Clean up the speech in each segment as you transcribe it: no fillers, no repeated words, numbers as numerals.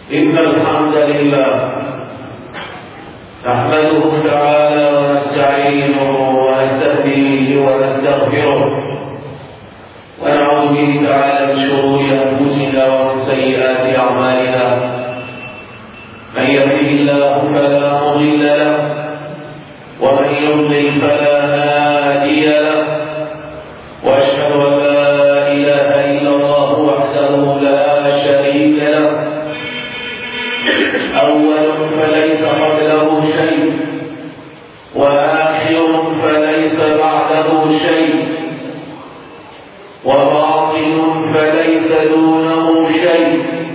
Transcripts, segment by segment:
إن الحمد لله نحمده تعالى ونستعينه ونستهديه ونستغفره ونعوذ به تعالى من شرور أنفسنا ومن سيئات أعمالنا. من يهده الله فلا مضل له ومن يضلل فلا هادي له، وأشهد أن لا إله إلا الله وحده لا شريك له، أول فليس قبله شيء وآخر فليس بعده شيء وباطن فليس دونه شيء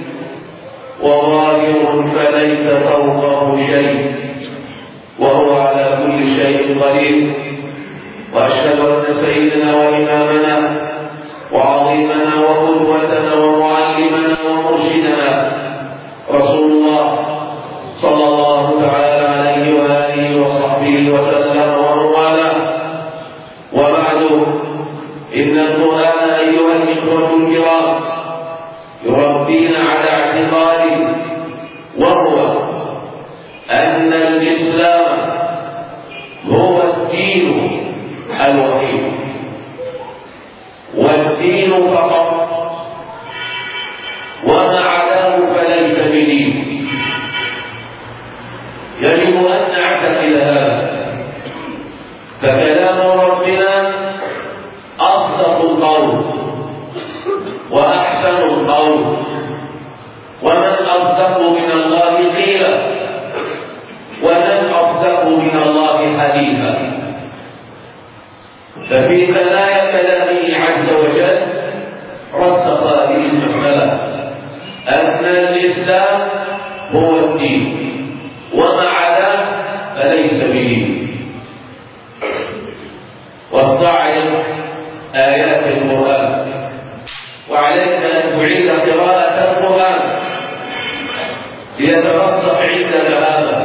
وظاهر فليس فوقه شيء، وهو على كل شيء قدير. وأشهد أن سيدنا وإمامنا وعظيمنا وقدوتنا ومعلمنا ومرشدنا رسول الله صلى الله تعالى عليه وآله وصحبه وسلم ومن والاه. وبعد، إن القرآن أيها الإخوة الكرام يربينا على اعتقاد، وهو أن الإسلام هو الدين الوحيد، والدين فقط، وما عداه فليس بدين. يجب أن نعتقد هذا، فكلام ربنا أصدق القول وأحسن القول، ومن أصدق من الله قيلا ومن أصدق من الله حديثا. ففي ثنايا كلامه عز وجل رسخ هذه المسألة أن الإسلام هو الدين، وما عداه فليس بدين. واستعرض آيات القرآن، وعليك أن تعيد قراءة القرآن ليترسخ عندك هذا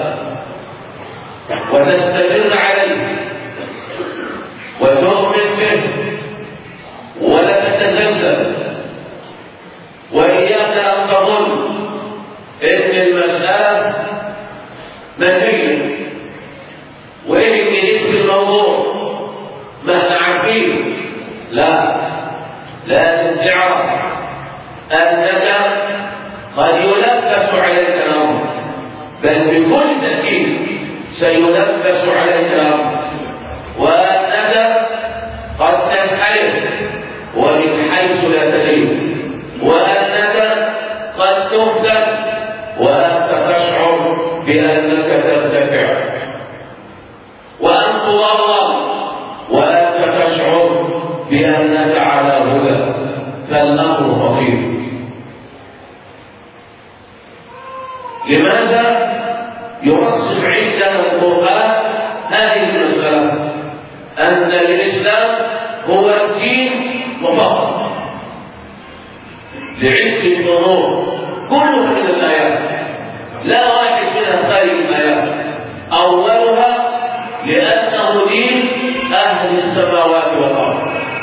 وتستمر عليه وتؤمن به ولا تتزلزل. وإياك أن تظن إن المسألة منهية وإن جديد في الموضوع ما احنا عارفين. لا، لازم تعرف أنك قد يلبس عليك الأمر، بل بكل تأكيد سيلبس عليك الأمر، وأنك قد تنحرف ومن حيث لا تدري، وأنك قد تهدى وأنت تشعر بأنك ترتفع، وأن تضلل وأنت تشعر بأنك على هدى. فالأمر خطير. لماذا يرسخ عندنا القرآن هذه المسألة أن الإسلام هو الدين وفقط؟ لعدة أمور كلها من الآيات، لا واحد منها خارج الآيات. أولها لأنه دين أهل السماوات والأرض.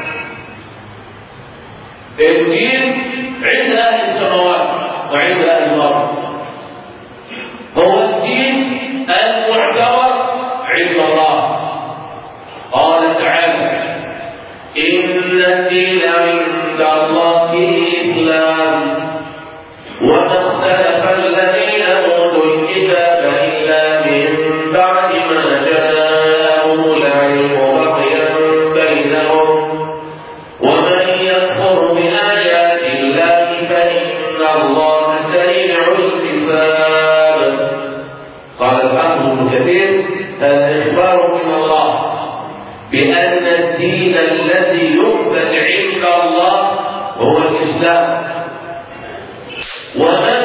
الدين عند أهل السماوات وعند أهل الأرض، هو الدين المعتبر عند الله. قال تعالى: إن الدين عند الله الإسلام وما اختلف الذين أوتوا الكتاب إلا من بعد ما جاءهم العلم بغيا بينهم ومن يكفر بآيات الله فإن الله سريع الحساب. قال الحافظ ابن كثير: هذا إخبار من الله بأن الدين الذي يقبل عند الله هو الإسلام. ومن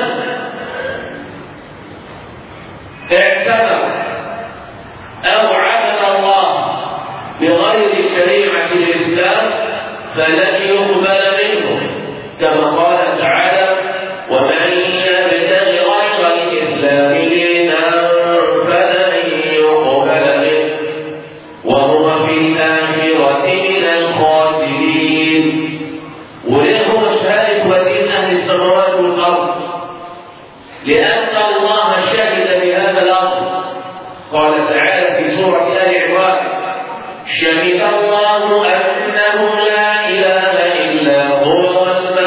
اعتبر أو عبد الله بغير شريعة الإسلام فلن يقبل منه، كما قال تعالى: ومن يبتغ غير الإسلام دينا فلن يقبل منه وهو في الآخرة من الخاسرين. وليه هو شهادة ودين أهل السماوات والأرض؟ لأن الله شهد بهذا الأمر. قال تعالى في سورة آل عمران: شهد الله أنه لا إله إلا هو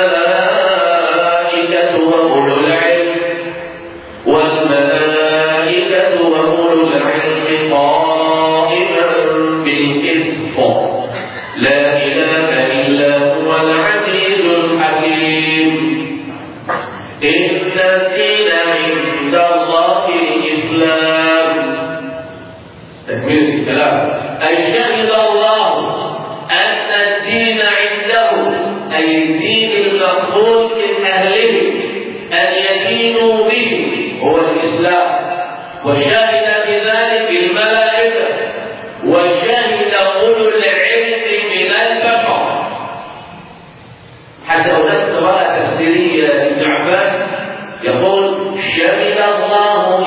والملائكة وأولو العلم قائما بالقسط لا إله إلا هو العزيز الحكيم. إن الدين عند الله الإسلام. تكملة الكلام: أي شهد الله أن الدين عنده، أي الدين المقبول من أهله أن يدينوا به هو الإسلام، وشهد بذلك الملائكة، وشهد أولو العلم من البشر. حتى هناك قراءة تفسيرية لابن عباس يقول: شهد الله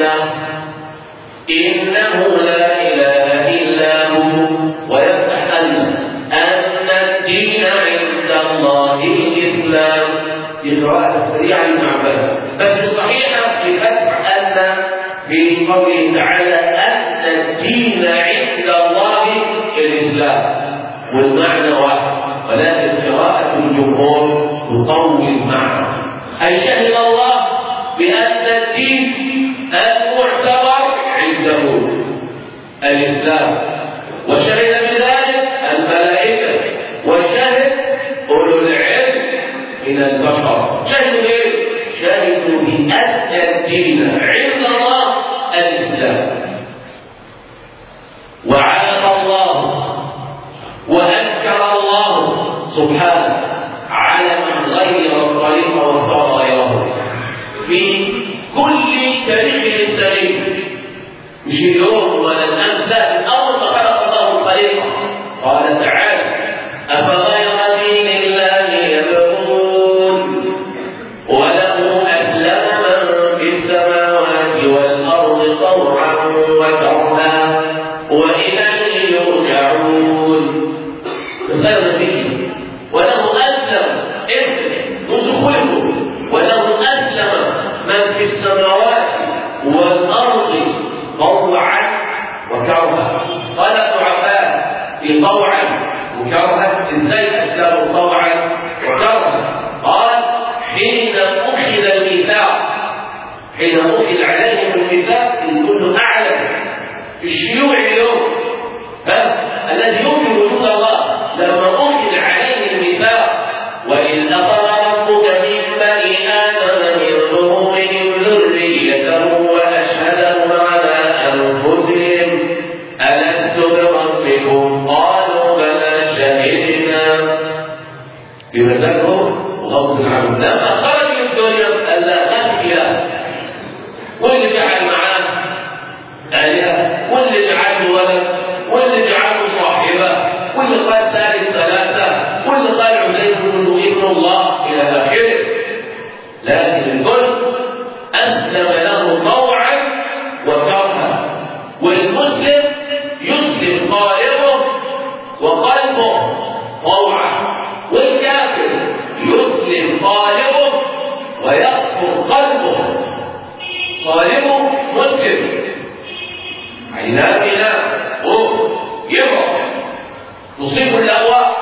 إنه لا إله إلا هو، ويفتح أن الدين عند الله الإسلام. في قراءة تفسيرية عن ابن عباس، بس الصحيحة في فتح أن في قوله تعالى أن الدين عند الله الإسلام، والمعنى واحد، ولكن قراءة الجمهور تطول المعنى. أي شهد الله بأن الدين المعتبر عنده الإسلام، وشهد بذلك الملائكة، وشهد أولو العلم من البشر. شهدوا ايه؟ شهدوا بأن الدين عند الله الإسلام. وعلم الله وأنكر الله سبحانه على من غير الطريق واختار غيره في كل تاريخ سليم، مش اليوم ولا الأمس، أول ما خلق الله الطريق قال تعالى: أفغير دين الله يبغون وله أسلم من في السماوات والأرض طوعا وكرها وإليه يرجعون. غير دين وله أسلم منذ خلقه، وله أسلم من في السماوات والأرض طوعا وكرها. قال ابن عباس: في طوعا وكرها، ازاي أسلموا طوعا وكرها؟ قال: حين أخذ الميثاق، حين أخذ عليهم الميثاق، الكل أعلم الشيوع اليوم الذي يؤمن وجود الله، لما أخذ عليه الميثاق: وإذ أخذ ربك من بني آدم من ظهورهم ذريتهم وأشهدهم على أنفسهم ألست بربكم قالوا بلى شهدنا. بمزاجهم وغضب عنهم. لما خرج من الدنيا قال: لا إله، واللي جعل معاه آلهة، واللي جعله ولد، واللي جعله صاحبة، واللي قال ثالث ثلاثة، واللي قال عزيز ابن الله إلى آخره. لكن الكل أسلم له طوعا وكرها. والمسلم يسلم قالبه وقلبه طوعا، والكافر يسلم قالبه ويكفر قلبه. قالبه مسلم، عيناه ينام يبرأ، تصيب الأهواء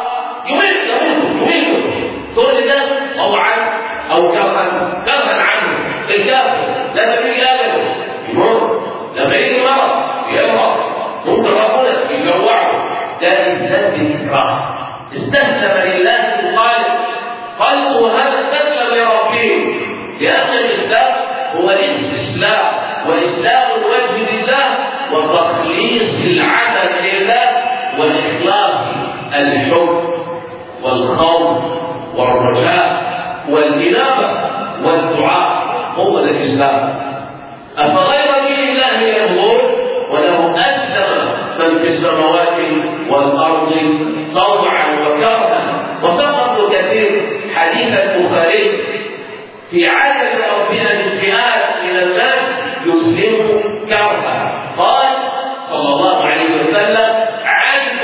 يميت كل ده طوعا أو كرها عنه. الكافر لما يجي أجله يموت، لما يجي مرض يمرض، ممكن ربنا يجوعه. لا إنسان بالإكراه استسلم لله الخالق، قلبه هذا استسلم لربه، لأن الإسلام هو الاستسلام، وإسلام الوجه لله، وتخليص العمل لله، وإخلاص الحب والخوف والرجاء والإنابة والدعاء، هو الإسلام. أفغير دين الله يبغون وله أسلم من في السماوات والأرض طوعا وكرها. وسبق ابن كثير حديث البخاري في عادة ربنا من فئات من الناس يسلم كرها. قال صلى الله عليه وسلم: علم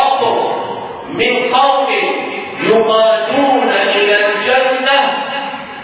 ربه من قوم يقادون إلى الجنة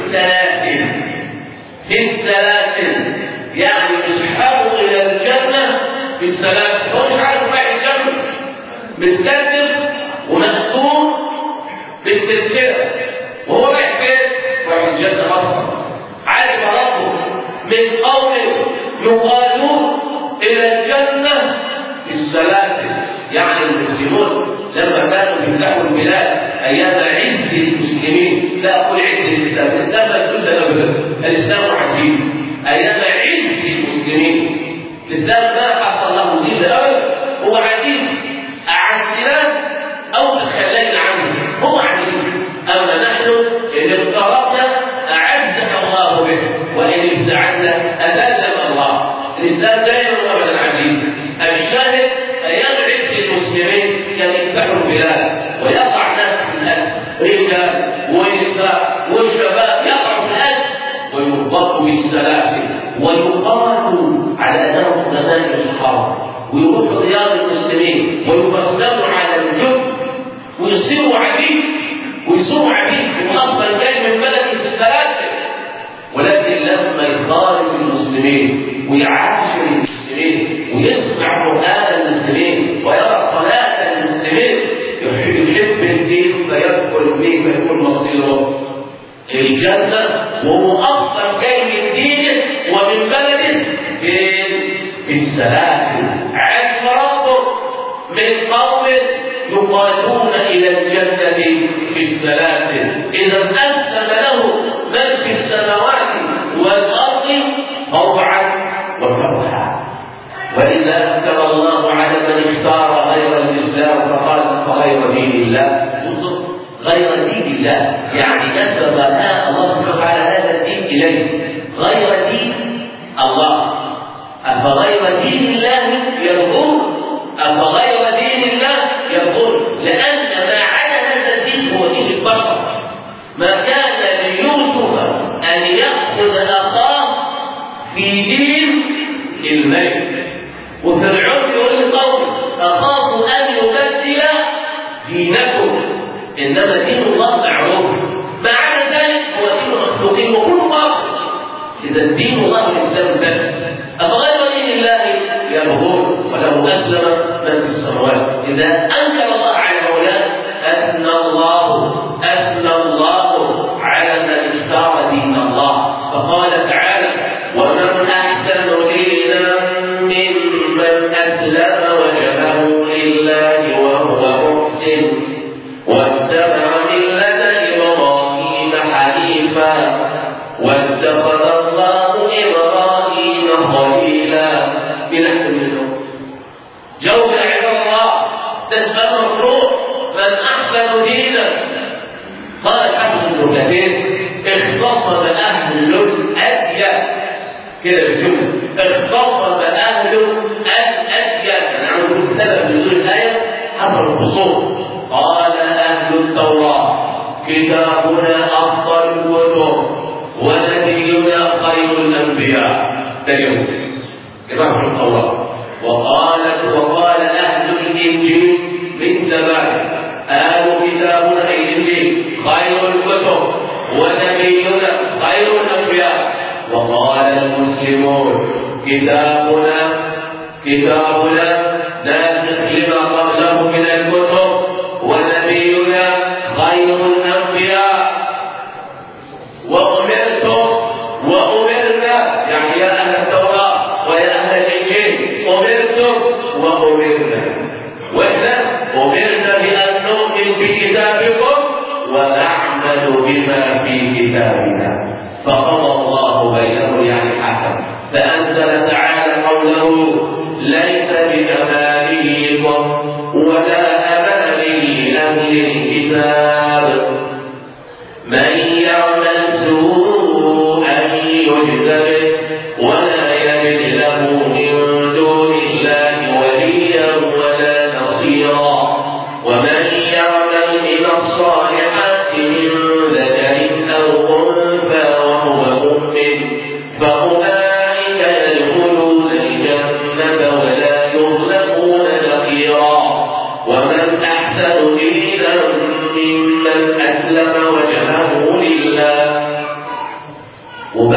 السلاسل يعني يسحبوا إلى الجنة بالسلاسل. هو مش عارف رايح الجنة، متكتف ومسؤول بالسلسلة، وهو رايح فين؟ رايح الجنة أصلا. عارف ربه من قوم يقالون إلى الجنة بالسلاسل. يعني المسلمون لما كانوا يفتحوا البلاد أيام عز المسلمين، لا أقول عز الإسلام، الإسلام لا يجوز أبدا، الإسلام عزيز. أيام عز المسلمين الإسلام ما حصل له دين أبدا، هو عزيز. أعزنا أو تخلينا عنه، هو عزيز. أما نحن إن اقتربنا أعزنا الله به، وإن ابتعدنا أذلنا الله. الإسلام دائما أبدا عزيز. الشاهد أيام عز المسلمين كان يفتحوا البلاد ويقع ناس في الأرض، رجال ونساء وشباب يقعوا في الأرض ويربطوا بالسلاسل ويقاتلوا على أنهم غنائم الحرب، ويروحوا ديار المسلمين ويقسموا على الجند ويصيروا عبيد وأصلا جاي من بلد السلاسل. ولكن لما يخالف المسلمين ويعاشر المسلمين ويسمع قرآن المسلمين ويرى صلاة المسلمين يحب الدين فيدخل فيه فيكون مصيره الجنة، وهو أصلا جاي من دينه ومن بلده بالسلاسل. عز ربه من قوم يقاتلون إلى الجنة بالسلاسل. إذا أسلم له من في السماوات والأرض طوعا وكرها. وإذا أنكر الله على من اختار غير الإسلام فقال فغير دين الله، غير دين الله يعني نسب الله سبحانه وتعالى هذا الدين إليه غير دين الله. أفغير دين الله يقول، أفغير دين الله يقول، لأن ما على هذا الدين هو دين البشر. ما كان ليوسف أن يأخذ أخاه في دين الملك، وفرعون يقول لقومه أخاف أن يبدل دينكم، إنما دين الله معروف، ما على ذلك هو دين المخلوقين وكل باطل. إذا دين الله الإسلام بس. أفغير دين الله يبغون وله أسلم من في السماوات. إذا أنكر الله على هؤلاء أثنى الله على من اختار دين الله، فقال تعالى: ومن أحسن دينا ممن أسلم وجهه لله وهو محسن واتبع ملة إبراهيم حنيفا واتخذ الله إبراهيم خليلا. بنحن منه جواب عباد الله تسأل مفروض من أحسن دينا. قال حافظ ابن كثير: اختصم أهل الأديان، كده بالجملة، اختصم أهل الأديان. أنا عم بقول سبب نزول الآية حصل الخصوم. قال أهل التوراة: كتابنا أفضل الكتب ونبينا خير الأنبياء. ده اليوم كتاب التوراة. وقال أهل الإنجيل من ذلك: كتابنا أي الإنجيل خير الكتب ونبينا خير الأنبياء. وقال المسلمون: كتابنا ناسخ لما قبله من الكتب ونبينا خير الأنبياء. وأمرنا يعني يا أهل التوراة ويا أهل الإنجيل، أمرتم وأمرنا، وإحنا أمرنا بأن نؤمن بكتابكم ونعمل بما في كتابنا. فقضى الله بينهم يعني حكم، فأنزل تعالى قوله: ليس بأمانيكم ولا أماني أهل الكتاب من يعمل سوءا يجز به ولا يجد له من دون الله وليا ولا نصيرا. ومن يعمل من الصالحات من ذكر أو أنثى وهو مؤمن فأولئك يدخلون الجنة ولا يظلمون نقيرا. ومن أحسن دينا ممن أسلم وجهه لله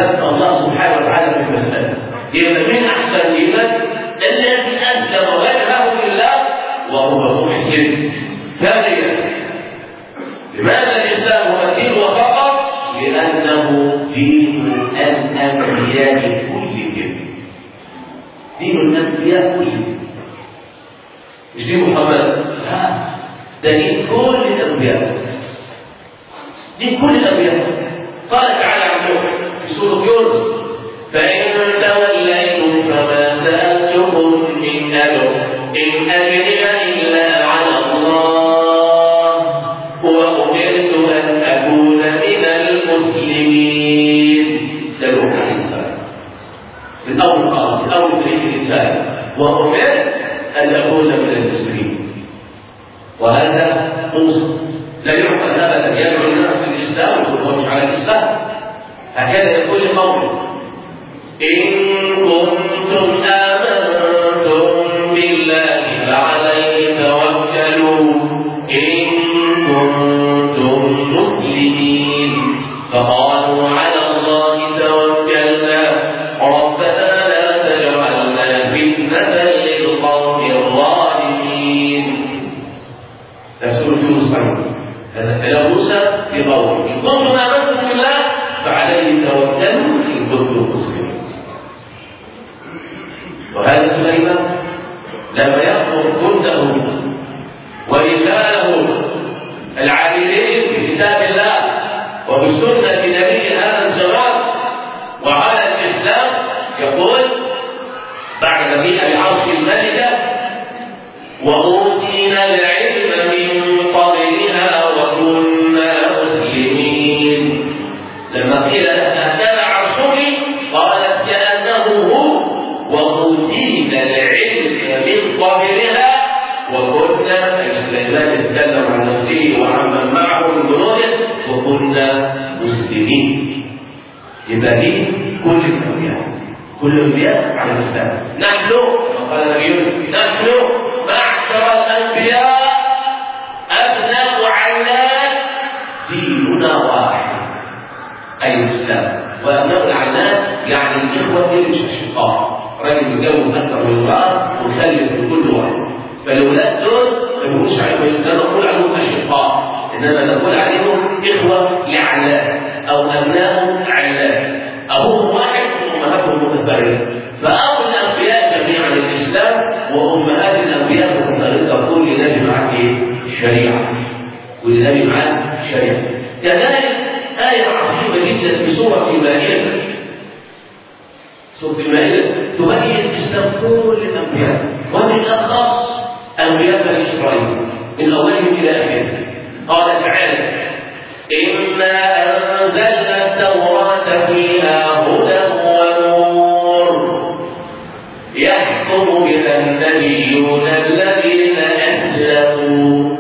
يبقى الله سبحانه وتعالى في المسألة. يبقى من أحسن دينا الذي أسلم وجهه لله وهو محسن. ثانيا، لماذا الإسلام هو دين فقط؟ لأنه دين الأنبياء كلهم. دين الأنبياء كلهم، مش دين محمد، لا، ده دين كل الأنبياء، دين كل الأنبياء. قال تعالى عن نوح في سورة يونس: فإن توليتم فما سألتكم من أجر إن أجري إلا على الله وأمرت أن أكون من المسلمين. سألوك الإنسان من أول قال من أول تاريخ الإنسان وأمرت أن أكون من المسلمين. وهذا موسى لا يعقل أبدا يدعو الناس في الإسلام ويقول على الإسلام. هكذا يقول لقومه: إن كنتم آمنتم بالله فعليه توكلوا إن كنتم مسلمين. فقالوا على الله توكلنا ربنا لا تجعلنا فتنة للقوم الظالمين. رسول يونس هذا كلام موسى في قوله: إن كنتم آمنتم بالله فعليه توكلوا إن كنتم مسلمين. وهذا سليمان لما يأمر جنده ورجاله العاملين بكتاب الله وبسنة نبي هذا الزمان وعلى الإسلام يقول بعد مجيء بعرش الملكة: وأوتينا العلم من قبلها وكنا مسلمين. لما قيل لها: هذا عرشك؟ قالت: كأنه هو، وأوتينا العلم من قبلها وكنا. سليمان يتكلم عن نفسه وعمن معه من جنوده: وكنا مسلمين. يبقى دي كل الأنبياء، كل الأنبياء على الإسلام. نحن قال نبينا: نحن معشر الأنبياء أبناء علات ديننا واحد، أي الإسلام. وأبناء العلات يعني الإخوة مش أشقاء، راجل يتجوز أكثر من امرأة ويخلف من كل واحد، فالأولاد دول ما يقولوش عليهم، لا نقول عليهم أشقاء، إنما نقول عليهم إخوة لعلات أو أبناء علات، أبوهم واحد وأمهاتهم متفرقة. فأبو الأنبياء جميعا الإسلام، وأمهات الأنبياء متفرقة، كل نبي معه شريعة والنبي معه شريعة. كذلك آية عظيمة جدا في سورة المائدة. سورة المائدة تبين الإسلام كل الأنبياء ومن أخص أنبياء بني إسرائيل من أولهم إلى آخره. قال تعالى: إنا أنزلنا التوراة فيها هدى ونور يحكم بها النبيون الذين أسلموا.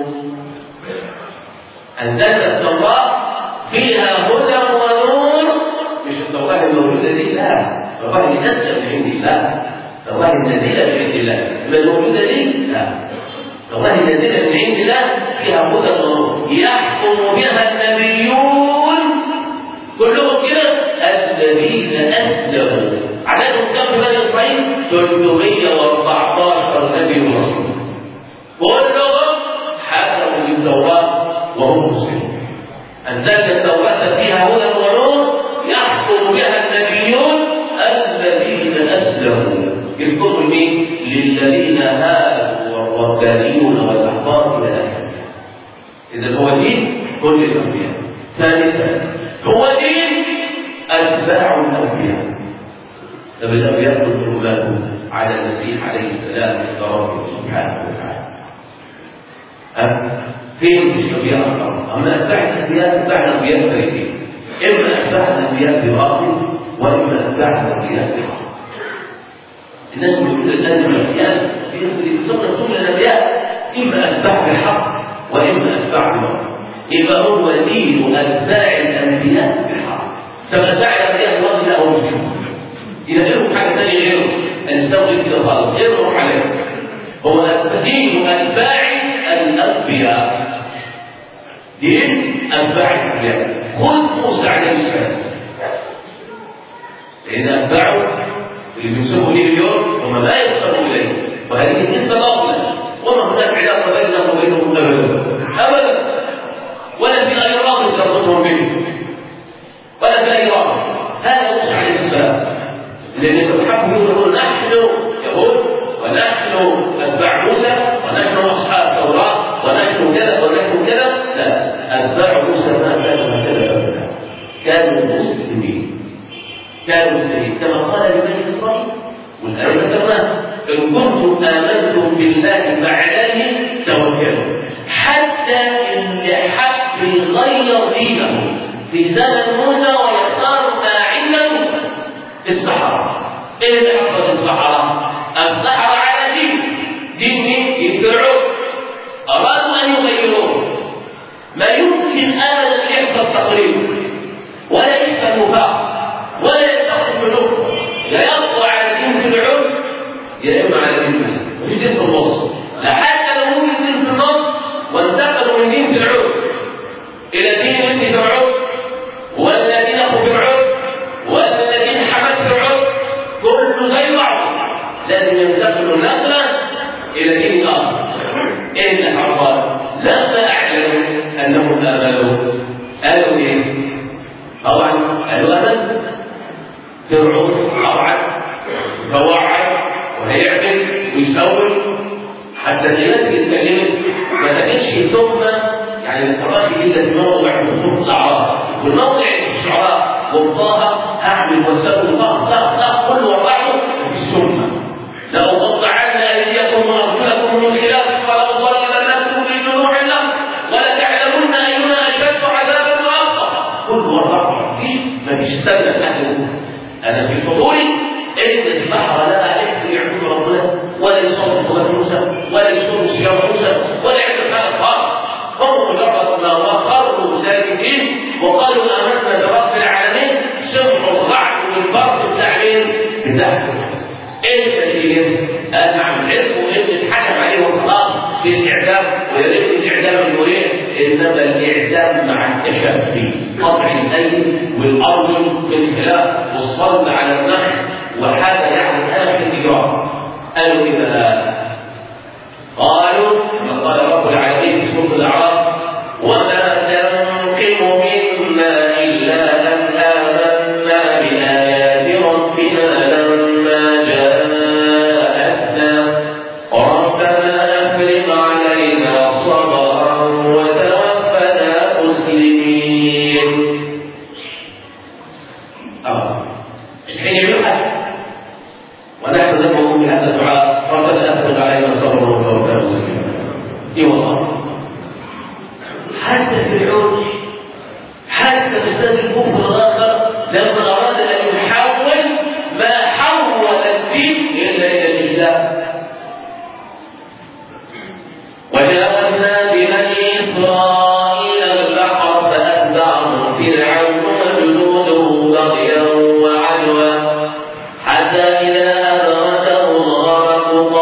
أنزلنا التوراة فيها هدى ونور، مش التوراة الموجودة دي، لا، التوراة نزلت من عند الله، التوراة نزلت من عند الله، ما الموجودة دي لا، التوراة نزلت من عند الله فيها هدى ونور يحكم بها النبيون كلهم كده الذين أسلموا. عددهم كم في بني إسرائيل؟ 314 نبي ورسول، كلهم حكموا بالتوراة وهم مسلمون. أنزلنا التوراة فيها هدى ونور يحكم بها النبيون الذين أسلموا. يذكروا مين؟ للذين هادوا والربانيون والأحبار إلى آخره. إذا هو دين كل الأنبياء. ثالثا هو دين أتباع الأنبياء. طب الأنبياء كلهم على المسيح عليه السلام ربه سبحانه وتعالى. فين مش أنبياء أكثر؟ أما أتباع الأنبياء أتباع الأنبياء فريقين، إما أتباع الأنبياء بباطل وإما أتباع الأنبياء بحق. الناس بيقولوا الآن الأنبياء يصدر كل الأنبياء إما أتباع بحق وإما أتباع بباطل. يبقى هو دين أتباع الأنبياء بحق. طب أتباع الأنبياء بباطل لا، هو مش إذا لهم حاجة ثانية غيره أن نستوعب كده خالص غيره عليه. هو دين أتباع الأنبياء، دين أتباع الأنبياء. خذ موسى عليه السلام، لأن أتباعه اللي بينسبوا ليه اليوم هم لا ينسبوا إليه، وهذه النسبة باطلة، وما هناك علاقة بينهم وبينهم أبدا، ولا في أي رابط يربطهم به، ولا في أي رابط. هذا موسى عليه السلام، لأن الحق يقول نحن يهود ونحن أتباع موسى ونحن أصحاب التوراة ونحن كذا ونحن كذا. لا، أتباع موسى ما كانوا هكذا أبدا، كانوا مسلمين، كانوا مسلمين كما قال لبني إسرائيل والآية كمان: إن كنتم آمنتم بالله فعليه توكلوا. حتى إن حق يغير دينه في زمن موسى ويختار ما عند موسى السحرة. إيه اللي حصل السحرة؟ السحرة على دين يتبعوه، أرادوا أن يغيروه. ما يمكن أبدا يحصل تقريب ولا يحصل مفاق ولا يحصل ملوك، لا يقوى على دين فرعون يا إما على دين موسى، وفي دين في النص. لحتى لو ممكن دين في النص وانتقلوا من دين فرعون إلى دين ابن فرعون ولا دين أخو فرعون ولا دين حمد فرعون، كله زي بعض، لازم ينتقلوا نقلا إلى دين آخر. إيه اللي حصل؟ لما أعلنوا أنهم آمنوا قالوا إيه؟ طبعا قالوا آمنوا. فرعون طبعا توعد وهيعمل ويسوي، حتى الناس اللي اتكلمت ما كانتش ثم يعني التراخي الا في موضع نصوص الاعراض والموضع الشعراء والطه اعمل وسوي طه كله وقعه في السنه. لو قطعن ايديكم وارجلكم من خلاف فلأضلنكم في جنوح الارض ولتعلمن اينا اشد عذابا واقوى. كله وقعه دي ما تستنى احد. انا في حضوري ان السحره لا عليك يعبدوا ربنا ولا يصوموا صلاه موسى ولا يصوموا صيام موسى ولا يعملوا حاجه خالص. هم مجرد ما وقروا ساكتين وقالوا امنا برب العالمين، سمعوا الرعد والبرق التعبير بتاعهم. ايه التسليم؟ قال نعم العلم وان اتحكم عليهم خلاص بالاعدام، ويا ريت الاعدام المريح، انما الاعدام مع التشفي، قطع الايدي والارجل بالخلاف والصلب على النخل، وهذا يعني اخر اجرام. قالوا اذا قالوا كما قال رب العالمين في سوره الاعراف: وما تنقم منا الا ان امنا بايات ربنا لما جاءتنا ربنا افرغ علينا صبرا وتوفنا مسلمين. الحين يلحق ونحن ندعو بهذا الدعاء: ربنا افرغ علينا صبرا وتوفنا مسلمين. اي والله، حتى فرعون، حتى استاذ الكفر الاخر لما اراد ان يحول ما حول الدين الا الى الاسلام. وجاوزنا ببني اسرائيل البحر فاتبعهم فرعون وجنوده بغيا وعدوا حتى اذا ادركه الغرق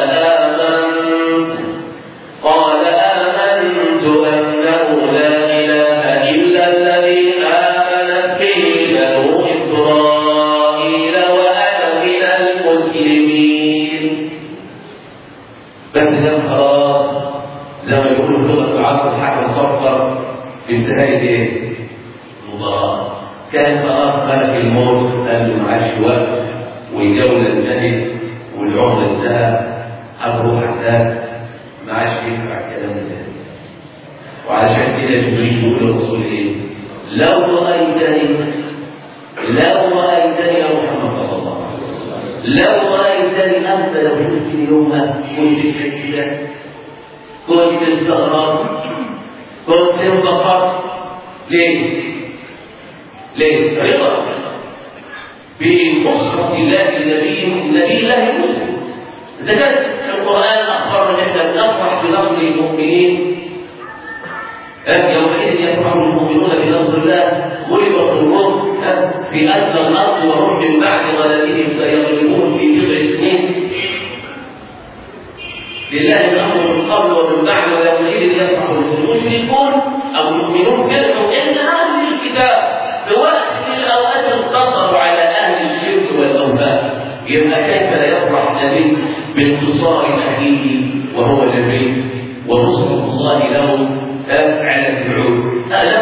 قال آمنت أنه لا إله إلا الذي آمنت به بنو إسرائيل وأنا من المسلمين. بس ده خلاص زي ما يقولوا لغة العصر حتى صفر بانتهاء ايه؟ المباراة. كان خلاص ملك الموت قال له معاش وقت والجولة انتهت والعمر انتهى، أبروح حتى ما عادش ينفع الكلام ده. وعلشان كده جبريل يقول للرسول ايه؟ لو رأيتني يا محمد صلى الله عليه وسلم، لو رأيتني أنت لو شفتني يومها كنت كده، كنت استغربت، كنت انبسطت. ليه؟ رضا بنصرة الله النبي الله المسلم. إذا كان القرآن أخبرنا أن نفرح بنصر المؤمنين، يومئذ يفرح المؤمنون بنصر الله، غلبت الروم في أدنى الأرض وهم من بعد غلبهم سيغلبون في 9 سنين. لله الأمر من قبل ومن بعد، ويومئذ يفرح المشركون أو المؤمنون كانوا إن أهل الكتاب في وقت من الأوقات انتصروا على أهل الكتاب بانتصار أخيه وهو جبريل ونصرة الله له على الفرعون.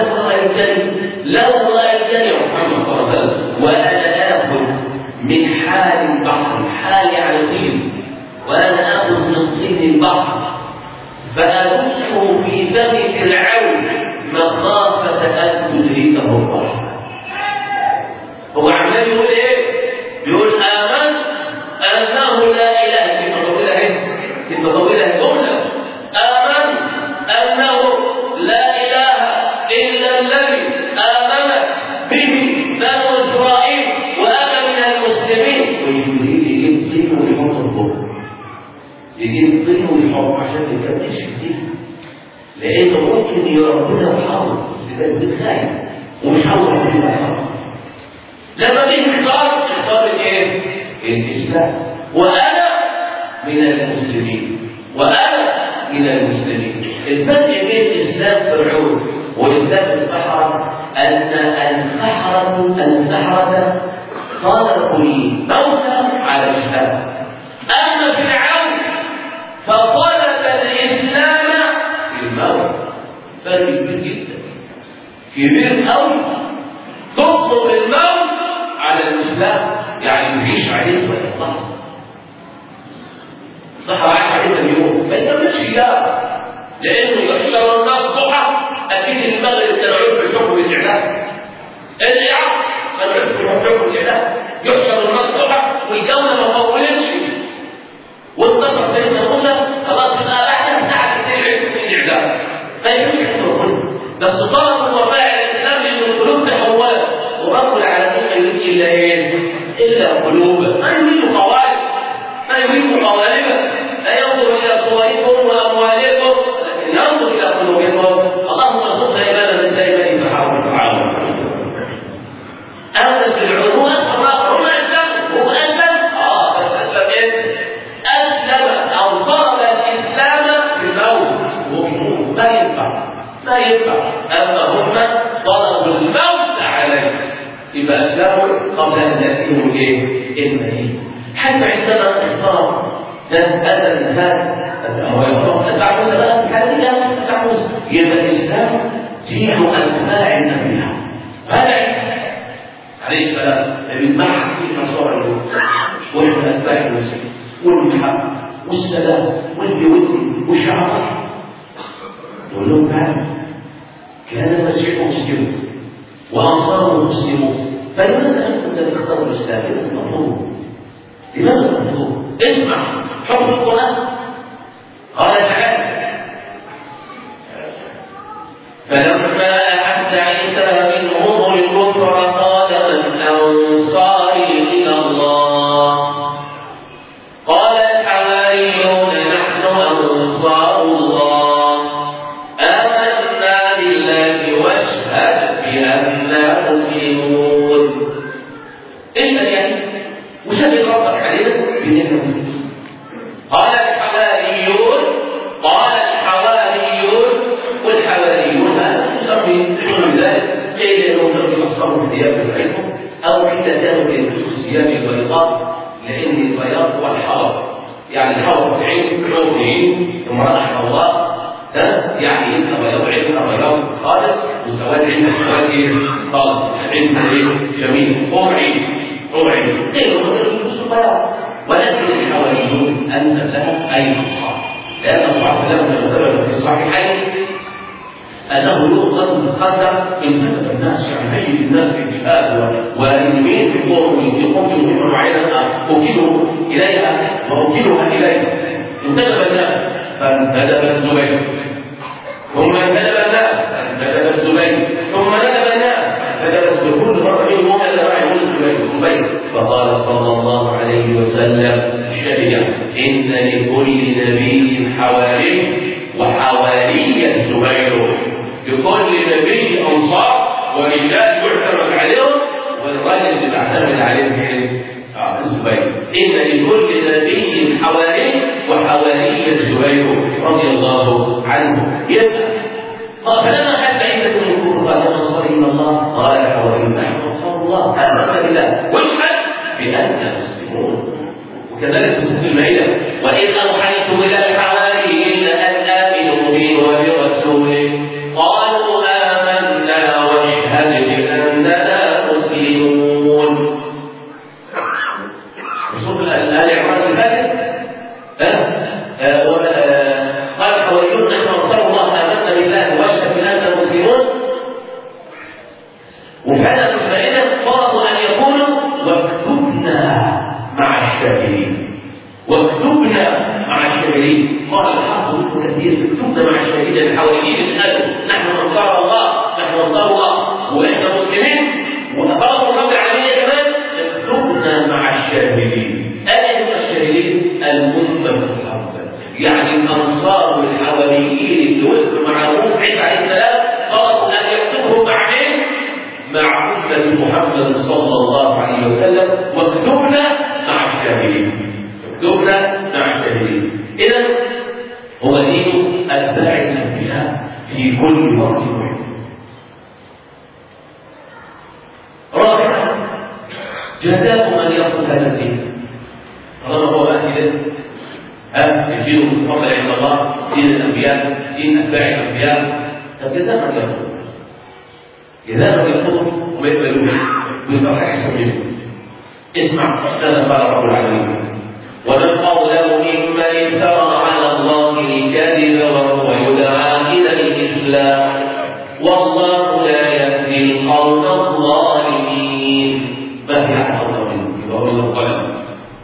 لو رأيتني محمد صلى الله عليه وسلم وأنا آخذ من حال البحر، حال يعني طين، وأنا آخذ من طين البحر فأدسه في دم فرعون مخافة أن تدركه البحر. هو عمال يقول إيه؟ يقول آمنت أنه لا إله كلمة طويلة جملة. آمنت أنه لا إله إلا الذي آمنت به بنو إسرائيل وأنا من المسلمين. وجبريل يجيب طين ويحط الظهر، يجيب طين ويحط عشان يفتش فيه، لأنه ممكن يربنا وحاول بالخير ومش حاول ربنا وحاول. لما تيجي اختار ايه؟ الإسلام. وأنا من المسلمين، وأنا من المسلمين. الفرق بين إسلام فرعون وإسلام السحرة أن السحرة طلبوا الموت على الإسلام، أما فرعون فطلب الإسلام في الموت. فرق كبير جدا، كبير قوي. تطلب الموت على الإسلام يعني يعيش عليه ويخلص. السحرة عايش عليه اليوم ما يكملش إياه، لأنه يحشر الناس ضحى. أكيد المغرب كانوا عرفوا الحكم والإعلام، العصر كانوا عرفوا الحكم والإعلام، يحشر الناس ضحى والجولة ما طولتش وانتصر سيدنا موسى خلاص بقى احنا بتاعت العلم في الإعلام. فيمكن يحصل بس طلب الوفاء الإسلام لأن القلوب تحولت، ورب العالمين ما يريد إلا إيه؟ إلا قلوبا. ما يريد قوالب، ما يريد قوالبا، لا ينظر إلى صوركم وأموالكم لكن ينظر إلى قلوبكم. اللهم ارزقنا إيمانا دائما يتحول تعالى. أما في العلوم هم أسلموا، هو أسلم بس أسلم إيه؟ أسلم أو طلب الإسلام بالموت وبالموت. ما ينفع. أما هم طلبوا الموت عليه يبقى أسلموا قبل أن تأتيهم المنية. حتى عندما اختار هذا الإنسان هو يختار تعمل بقى في حالة تعمل يبقى الإسلام دين أتباع النبي هذا عليه السلام بالمحك في مصائره وإحنا أتباع المسلمين والمحبة والسلام والود والشعار. يقول لهم تعالوا كان المسيح مسلم وأنصاره مسلمون، فلماذا أنتم لا تختاروا الإسلام؟ لماذا المطلوب؟ اسمع حكم القرآن. قال تعالى فلما أحس عيسى منهم الكفر قال من أنصاري إلى الله؟ قال الحواريون نحن أنصار الله آمنا بالله واشهد بأننا مسلمون. إيش يعني؟ وشهد ربك علينا بأننا. قال الحواريون والحواريون هذا يسمي ذلك قيل انهم يحصروا ثياب بتاعتهم او كده كانوا يلبسوا ثياب البيضاء لان البياض هو الحرب، يعني الحرب بعين حورين امراه حواء يعني انت بياض عينها بياض خالص وسواد عينها سواد خالص، عينها جميل قرعي قيل انهم يلبسوا بياض. ولكن الحواريون أن لهم أي أصحاب، لأن الله لهم ثبت في الصحيحين أنه يؤخذ بالخندق إن كتب الناس يعني هيئ الناس في الجهاد ويمين في قوم يقوم معينة أوكلوا إليها وأوكلها إليها. انتدب الناس فانتدب الزبير، ثم انتدب الناس فانتدب الزبير، ثم ندب الناس فدرس بكل مرة منهم ألا يقول الزبير. فقال صلى الله عليه وسلم الشريعة إن لكل نبي حواري وحواري الزبير. لكل نبي أنصار ورجال يعتمد عليهم والرجل اللي بيعتمد عليهم الزبير. إن لكل نبي حواري وحواري الزبير رضي الله عنه. فلما حتى عيسى بن يقول قال أنصار إلى الله قال حواري نحن أنصار الله آمنا بالله واشهد بأننا مسلمون. وكذلك في سورة المائدة وإذ أوحيت إلى الحواريين أن آمنوا بي وبرسوله قالوا آمنا واشهد بأننا مسلمون. رسول آل عمران الفاتح قال الحواريون نحن نصر الله آمنا بالله واشهد بأننا مسلمون. وفعلا الفائدة طلبوا أن يقولوا واكتبنا مع الشاهدين. واكتبنا مع الشاهدين. قال الحافظ ابن كثير اكتبنا مع الشاهدين. الحواريين اسألوا نحن نصار الله نحن نصار الله وإحنا مسلمين وأطلبوا رب العالمين كمان اكتبنا مع الشاهدين. أين الشاهدين؟ الأمة المحمد، يعني الأنصار والحواريين اللي وقفوا مع نوح عيسى عليه السلام طلبوا أن يكتبهم مع مين؟ مع أمة محمد صلى الله عليه وسلم. واكتبنا مع الشاهدين. اكتبنا مع الشاهدين. إذا هو دين أتباع الأنبياء في كل وقت وحين. رابعا جزاء من يصل هذا الدين. طالما هو أهل الدين المفضل عند الله دين الأنبياء دين أتباع الأنبياء، فجزاء من يصل إذا لم يكون وما يقبلوش ويفرح أحسن منه. اسمع ماذا قال رب العالمين: ومن قوله ممن افترى على الله الكذب وهو يدعى إلى الإسلام والله لا يهدي القوم الظالمين. ما هي أعظم منه؟ وهو القلم.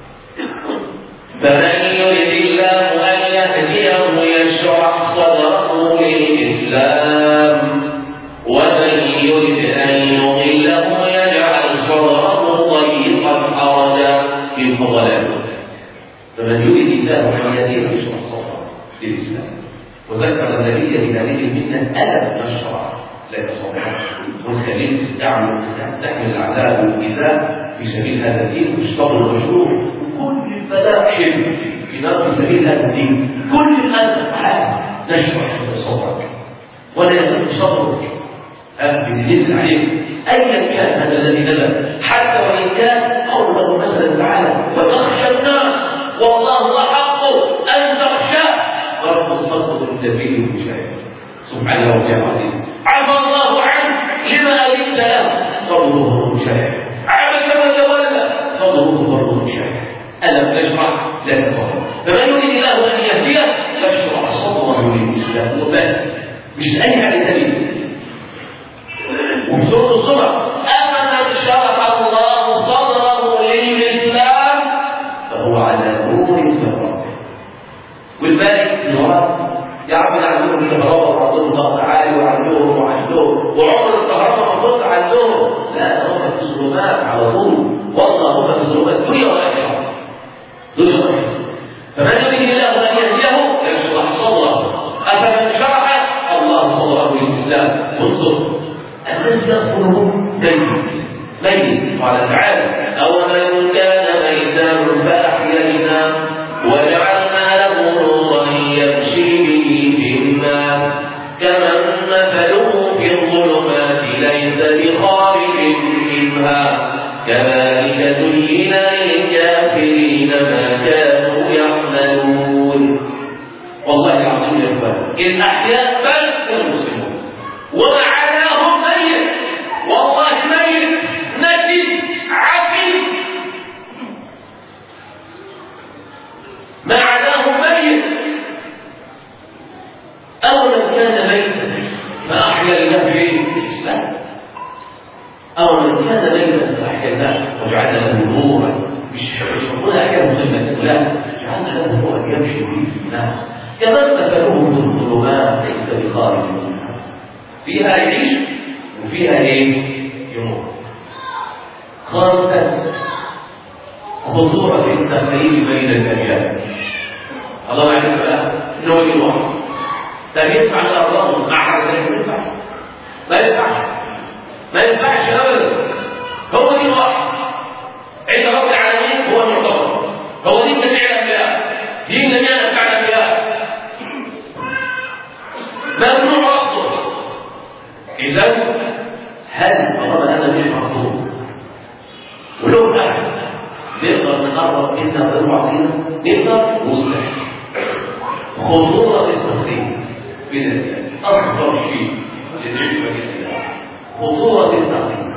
فمن يرد الله أن يهديه يشرح صدره للإسلام ومن يرد أن يضله يجعل صدره ضيقا حرجا في ضلاله. فمن يرد الله أن يهديه يشرح صدره للإسلام. وذكر النبي بهذه المنة ألم نشرح لك صدرك ونخليك تستحمل العذاب والإيذاء في سبيل هذا الدين وتشتغل المشروع وكل الفلاح في نار سبيل هذا الدين. كل الأذى نشرح صدرك ولا يكون صدرك بالنسبة عليك أيا كان هذا الذي نزل، حتى وإن كان قوله مثلا تعالى وتخشى الناس والله أحق أن تخشاه ورب الصدق النبي المشاهد سبحانه وتعالى. عفى الله عنه لما أذنت له صدره مشاهد. عبس وتولى صدره برضه مشاهد. ألم نشرح لك صدره. فمن يريد الله أن يهديه يشرح صدره للإسلام وبس مش أي حاجة ثانية. وفي سورة الزمر أمن شرح الله صدره للإسلام فهو على نور من ربه. والباقي النهار يعمل عندهم الكهرباء وعندهم ضغط عالي وعندهم وعمر الكهرباء مفروض عندهم لا هم في الظلمات على طول. والله هم في الظلمات دنيا وآخرة دنيا وآخرة. فمن يريد الله أن يهديه يشرح صدره. أفمن شرح الله صدره للإسلام انظر الناس يأكلهم ميت. قال تعالى أومن كان ميتا فأحييناه وجعلنا له نورا يمشي به في الناس كمن مثله في الظلمات ليس بخارج منها كذلك زين للكافرين ما كانوا يعملون. والله العظيم يا اخوان الأحياء بل المسلمون ومعناهم ميت. والله ميت نجد عفيف معناه ميت. أولا كان ميتا فأحييناه بالإسلام. أولا كان ميتا فأحييناه وجعلنا له نورا مش يقول أحياء مهمة لا جعلنا له نورا يمشي به في الناس كمن مثله في الظلمات ليس بخارج منها. فيها يعيش وفيها يموت. خامسا خطورة في التخليل بين الأديان. الله يعلم بقى إنه يروح ده يدفع على الله مع حاجة ما ينفعش أبدا. هو دين واحد عند رب العالمين هو المعتبر. هو دين جميع الأنبياء دين جميع الأنبياء ممنوع رفضه. إذا هل طالما هذا مش مفهوم ولو أحد نقدر نقرب إنه غير عظيم نقدر نصلح. خطورة التقليد بذلك أكبر شيء للعلم والإسلام، خطورة التقليد.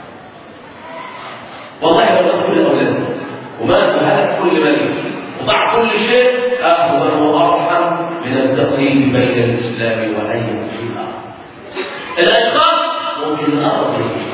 والله لو كل أولاد وما هلك كل ملك وضع كل شيء أفضل وأرحم من التقليد بين الإسلام وأي شيء آخر. الأشخاص ممكن أرض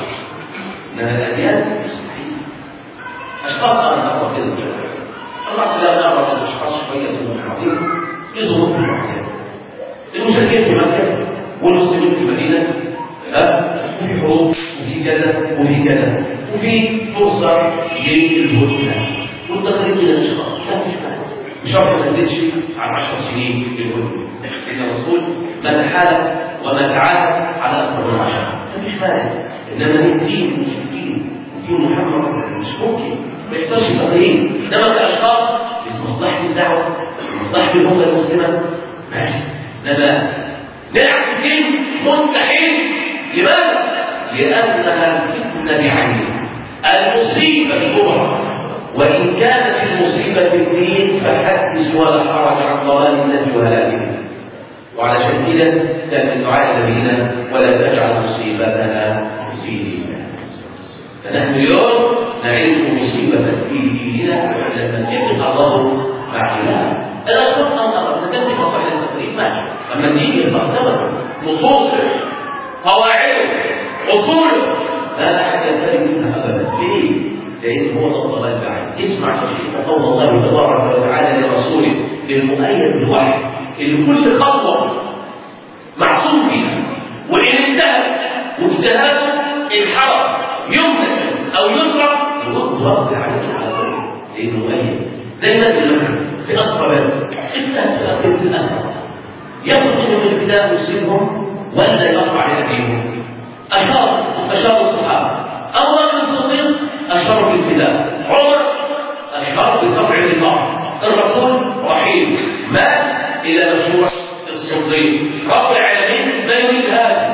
من الأديان مستحيل. أشخاص أنا أرض الله لا نعرف الأشخاص شوية من عظيم يظهر في المحيط. المشركين في مكة والمسلمين في المدينة وفي حروب وفي كذا وفي كذا وفي فرصة للهدنة والتقريب من الأشخاص لا تشمع مش عارف ما تزيدش عن 10 سنين للهدنة. إن الرسول ما تحالف وما تعالى على أكثر من 10 مش فارق. إنما الدين المشركين ودين محمد مش ممكن ما يحصلش تقريب. إنما الأشخاص لمصلحة الدعوة لمصلحة الأمة المسلمة ماشي. إنما نعم الدين مستحيل. لماذا؟ لأنها الفتنة بعينها المصيبة الكبرى. وإن كانت المصيبة الدين فحدث ولا حرج عن ضلال الناس وهلاكهم. وعلشان كده كان الدعاء نبينا ولا تجعل مصيبتنا في ديننا. فنحن اليوم نعيش مصيبة في ديننا لما يتقى الله معنا. الأصل أنظر نتكلم عن التقريب ماشي. أما الدين يتقدم نصوصه قواعده أصوله لا أحد يختلف منها أبدا. ليه؟ لأن هو الضلال البعيد. اسمع قول الله تبارك وتعالى لرسوله للمؤيد بالوحي اللي كل خطوة معصوم فيها وإن انتهت واجتهاد الحرب يمنع أو يضرب يرد رد عليه على طول لأنه مؤيد. زي ما قلنا في أصفر الأثر في الأثر يخرج من الكتاب ويسيبهم ولا يقطع يديهم. أشار الصحابة أبو بكر الصديق أشار بالفداء، عمر أشار بقطع النار، الرسول رحيم مات إلى مشروع الصديق. رب العالمين ما يريد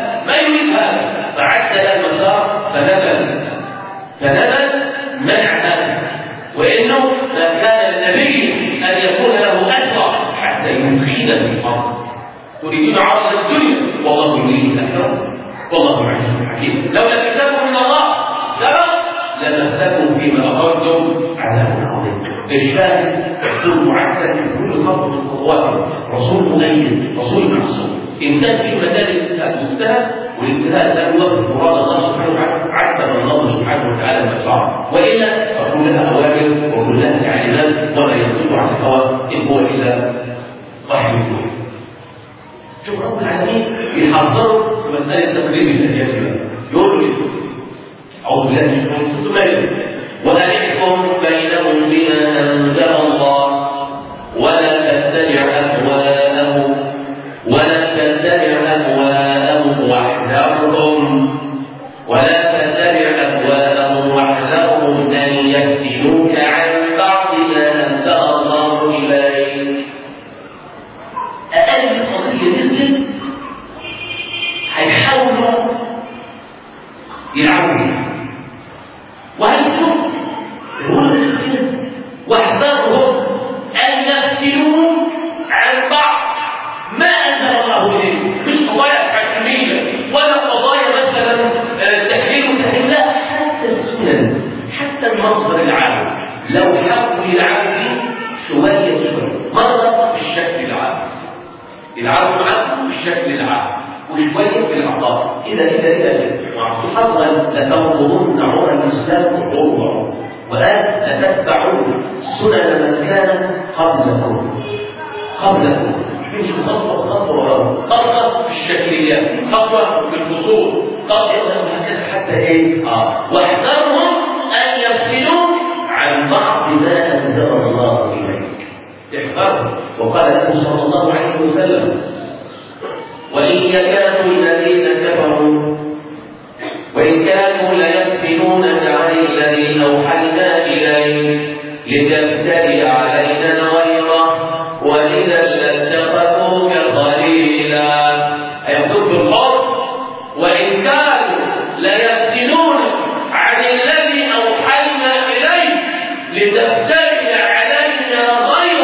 هذا فعدل المسار فنبذ منع هذا. وإنه ما كان النبي أن يكون له أسرى حتى يدخل في الأرض. تريدون عرض الدنيا والله يريد الآخرة والله عزيز حكيم. لولا كتاب من الله سبق لمسكم فيما أخرجتم عذاب عظيم. الشاهد رسول معتد في كل خطوة من خطواته، رسول مؤيد، رسول معصوم. إن كان في مجال المجتهد والانتهاء لا يوافق مراد الله سبحانه وتعالى عتب الله سبحانه وتعالى ما صار، وإلا فكلها أوامر وكلها تعليمات ولا ينطق عن الهوى إن هو إلا وحي الله. شوف رب العالمين يحذروا في مسألة تقريب الأديان. يقول له أعوذ بالله من الشيطان الرجيم وأنحكم بينهم بما أنزل الله ولا تتبع أهواءهم أن يفتنوك عن بعض ما أنزل الله إليك. أقل قضية نزلت هيحاولوا يلعبوا بيها وهيكون واحذرهم أن يفتنوك عن بعض ما أنزل الله إليك. مش قضايا حكمية ولا قضايا مثلا تحليل وتحليل، لا، حتى السنن حتى المصدر العام لو حبوا يلعبوا فيه شوية مرة بالشكل العام يلعبوا معه بالشكل العام وشوية بالعطاء إذا وعصحابا لتنظرن عمر الإسلام عمر وآن لتتبعون سنن من كان قبلكم مش خطوة في الشكليات، خطوة في الفصول، خطوة حتى واحذرهم أن يفتنوك عن بعض ما أنزل الله إليك. احذرهم. وقال له صلى الله عليه وسلم وإن كانوا ليفتنونك عن الذي أوحينا إليك لتفتري علينا غيره وإذا لاتخذوك خليلا. أيقول بالقول وإن كانوا ليفتنونك عن الذي أوحينا إليك لتفتري علينا غيره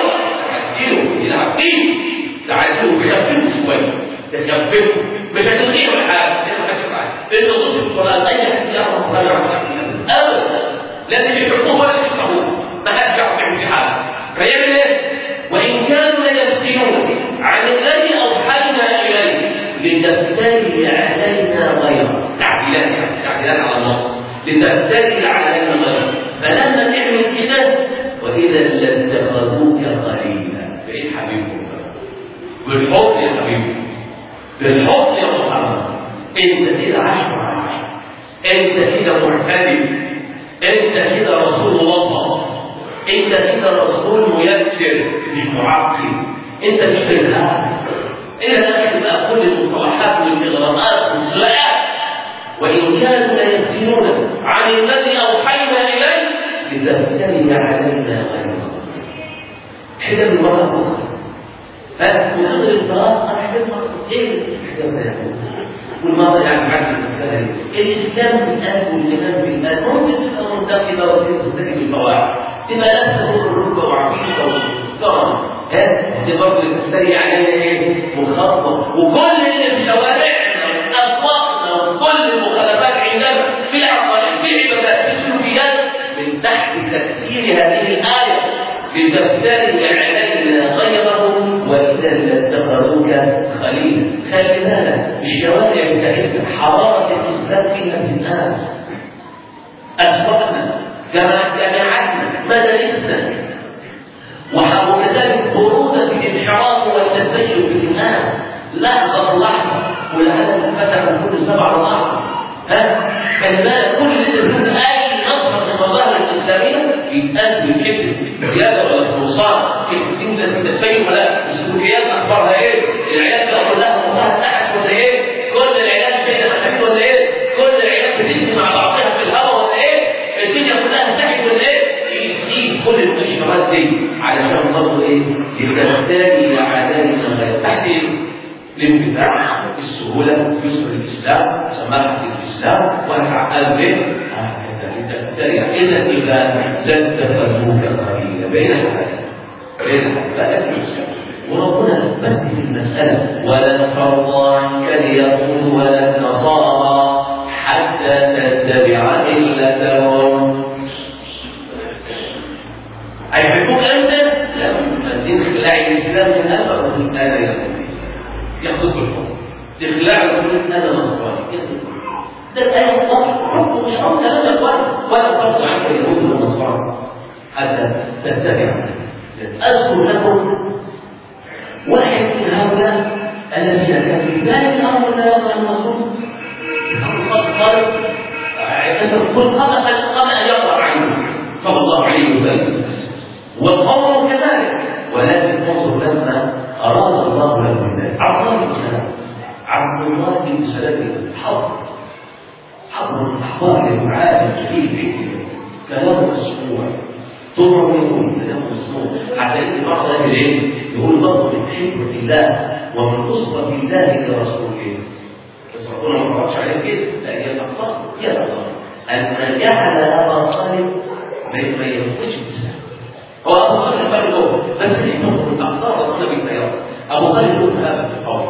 تثبته مش هتلغيه ولا حاجه النصوص القرآن أي حد يعرف رجع أبدا لازم يحكموه ولا يشرحوه ما حدش يعرف يعمل في حاجه فيعمل ايه؟ وإن كانوا ليفتنون عن الذي أوحينا إليه لتفتري علينا غيره تعديلات على النص لتفتري علينا غيره فلما تعمل كده وإذا لاتخذوك خليلا بقيت حبيبهم بالحب يا حبيبي بالحب يا محمد انت كده 10/10 انت كده معتدل انت كده رسول وسط انت كده رسول ميسر مش معقد انت مش فاهم انت داخل بقى كل المصطلحات والاغراءات والسؤالات وان كانوا ليفتنون عن الذي اوحينا اليه لتفتري علينا غيره حجاب المراه اخرى وتغير الفراغ حجاب ايه حجاب والمرأة يعني بعد المسألة الإسلام الآن والإيمان بالآن ممكن تبقى منتقبة وتنتقب بالقواعد تبقى لا تضر الركبة وعقيدة وطبعا دي برضه تفتري علينا ايه؟ مخاطبة وكل اللي في شوارعنا أسواقنا وكل المخالفات عندنا في العقائد في العبادات في السلوكيات من تحت تفسير هذه الآية لتفتري علينا غيره وإذا لاتخذوك خليلا خلي بالك الشوارع بتاعتنا حرارة الإسلام فيها من الناس أسواقنا جامعاتنا مدارسنا وكذلك برودة الانحراف والتسيب في الناس لحظة والعالم فتح كل 7 لحظة خلي بالك كل اللي يقول أي نصر من المظاهر الإسلامية يتقاس بالكذب زيادة ولا فرصان كيف ده التسيب ولا السلوكيات أخبارها إيه؟ العيال بقى كلها مظاهر تحت ولا إيه؟ كل العيال كده محاكيد ولا إيه؟ كل العيال بتجري مع بعضها في الهواء ولا إيه؟ الدنيا كلها تحت ولا إيه؟ يقيس كل الإشارات دي علشان برضه إيه؟ لتفتري علينا غير تحت الانفتاح السهولة يسر الإسلام سماحة الإسلام ونتعقل به إذا لن تفهموك قليلا بين لا تفهموك وربنا أثبت في المسألة ولن ترضى عنك اليهود ولا النصارى حتى تتبع ملتهم أيحبوك أنت؟ لا الدين خلاع الإسلام من أثر من أنا يهودي يأخذ بالحكم تخلاع يقول أنا نصراني ده الآية حكم مش عاوز ولا ترضى عنك اليهود والنصارى حتى تتبع أذكر لكم واحد من هؤلاء الذين كانوا في ذلك الأمر لا يضع المصروف قال قل قبل أن يقع عنه صلى الله عليه وسلم والقول كذلك ولكن انظر لما أراد الله له ذلك عبد الله بن سلام عبد الله بن سلام حضر الأحوال المعالم فيه كلام مسموع طول يقول كلام مسموع حتى يجي بعض أهل العلم يقول برضه من حكمة الله ومن نصرة الله لرسوله بس ربنا ما فرضش عليه كده لا يتقرر أن جعل أبا طالب ما يخرجش الإسلام هو أبو طالب فرقه بس ينظر الأخطار ربنا بالخيار أبو طالب له مهابة في القول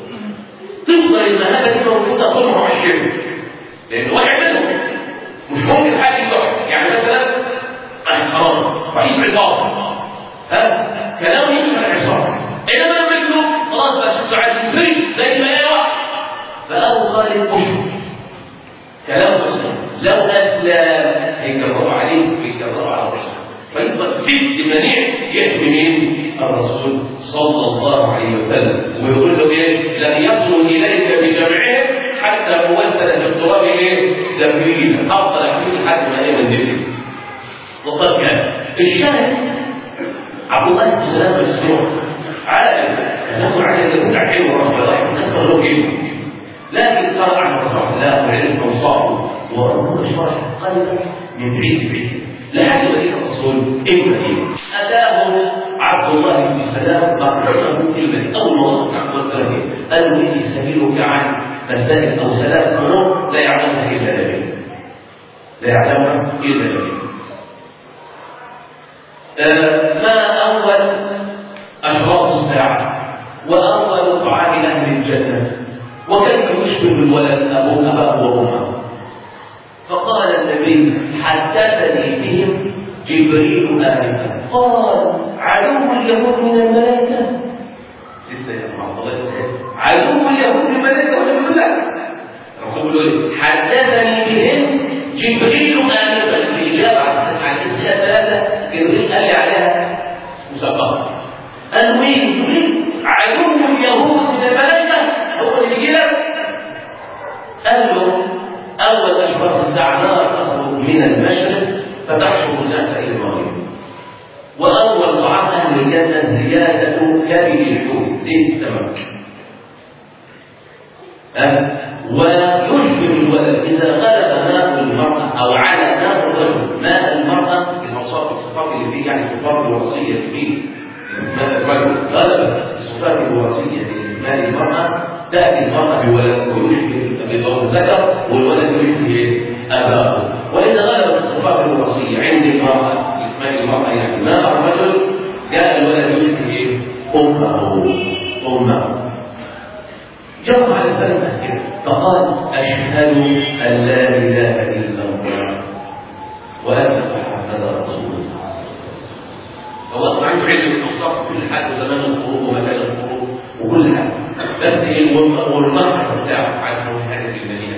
تفضل المهابة دي موجودة طول ما هو الشرك لأن واحد منهم مش ممكن حد يضحك يعني مثلا الحرام رئيس عصابة كلامه يمشي على العصابة إنما لما يقولوا خلاص بقى شخص عادي فريد زي ما أي واحد فأبو طالب مشرك كلامه مسلم لو أسلم هيجربوا عليه ويجربوا على الرسول فيبقى في منيع يحمي مين؟ الرسول صلى الله عليه وسلم ويقول له ايه؟ لن يصلوا اليك بجمعهم حتى موسل في التراب ايه؟ دفرين افضل اكيد حد ما ايه من ذكر وقد كان الشاهد عبد الله بن سلام مسموع عالم كلامه على اليهود حلو ورحمه الله نسال له كيف لكن قال عن رسول الله وعلم اوصافه وربنا شرح قلبه من بعيد لحد ولي الرسول ابراهيم اتاه عبد الله بن سلام مقرصه في المدينه اول ما وصل عبد الله قال له اني سبيلك عن مسائل او 3 امور لا يعلمها الا نبي لا يعلمها الا نبي ما اول اشراط الساعه واول طعام اهل الجنه وكان يشبه الولد أباه وأمه. فقال النبي حدثني بهم جبريل آنفا قال عدو اليهود من الملائكة. لسه يا معطلات عدو اليهود من الملائكة ولا من الملائكة؟ يقول حدثني بهم جبريل آنفا. الإجابة عن الأسئلة ثلاثة جبريل قال لي عليها مسبقة. قال مين؟ عدو اليهود من الملائكة هو اللي يجي لك. قال له أول أشهر الساعة نار تخرج من المشرق فتحشر الناس إلى المغرب، وأول طعام أهل الجنة زيادة كبد الحوت زيت السمك. ويشبه الولد إذا غلب ماء المرأة أو على ماء الرجل ماء المرأة الموصوف بالصفات اللي فيه، يعني الصفات الوراثية فيه ماء الرجل غلب الصفات الوراثية في ماء المرأة تأتي المرأة بولد ويشبه الذكر والولد يشبه أباه. وإذا غلبت الصفات الوراثية عند المرأة ماء المرأة يعني ماء الرجل جاء الولد يشبه أمه. جمع على الثلاثة كده فقال أشهد أن لا إله إلا الله وأن محمدا رسول الله. الله عنده علم الأوصاف كل حاجة وزمان الخروج ومكان الخروج وكل حاجة، بس والمرحلة بتاعه عنه حاجة في المدينة.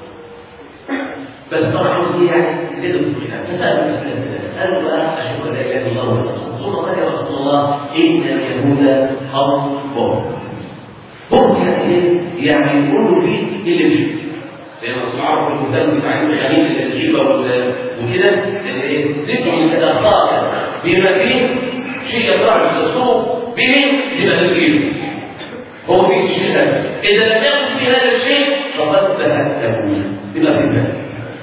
بس طبعا دي يعني كده فسأل قالوا بقى أشهد أن لا إله إلا الله ثم قال يا رسول الله إن اليهود حرب هم يعني يقولوا فيه اللي مش لأن العرب المهتم بتعليم الخليل الأجيبة وكده ذكروا كدخار بما فيه شيء يطرح الدستور بهم لما تدريبه هو فيه شيء إذا لم يكن في هذا الشيء فقد تهتموا بما في ذلك.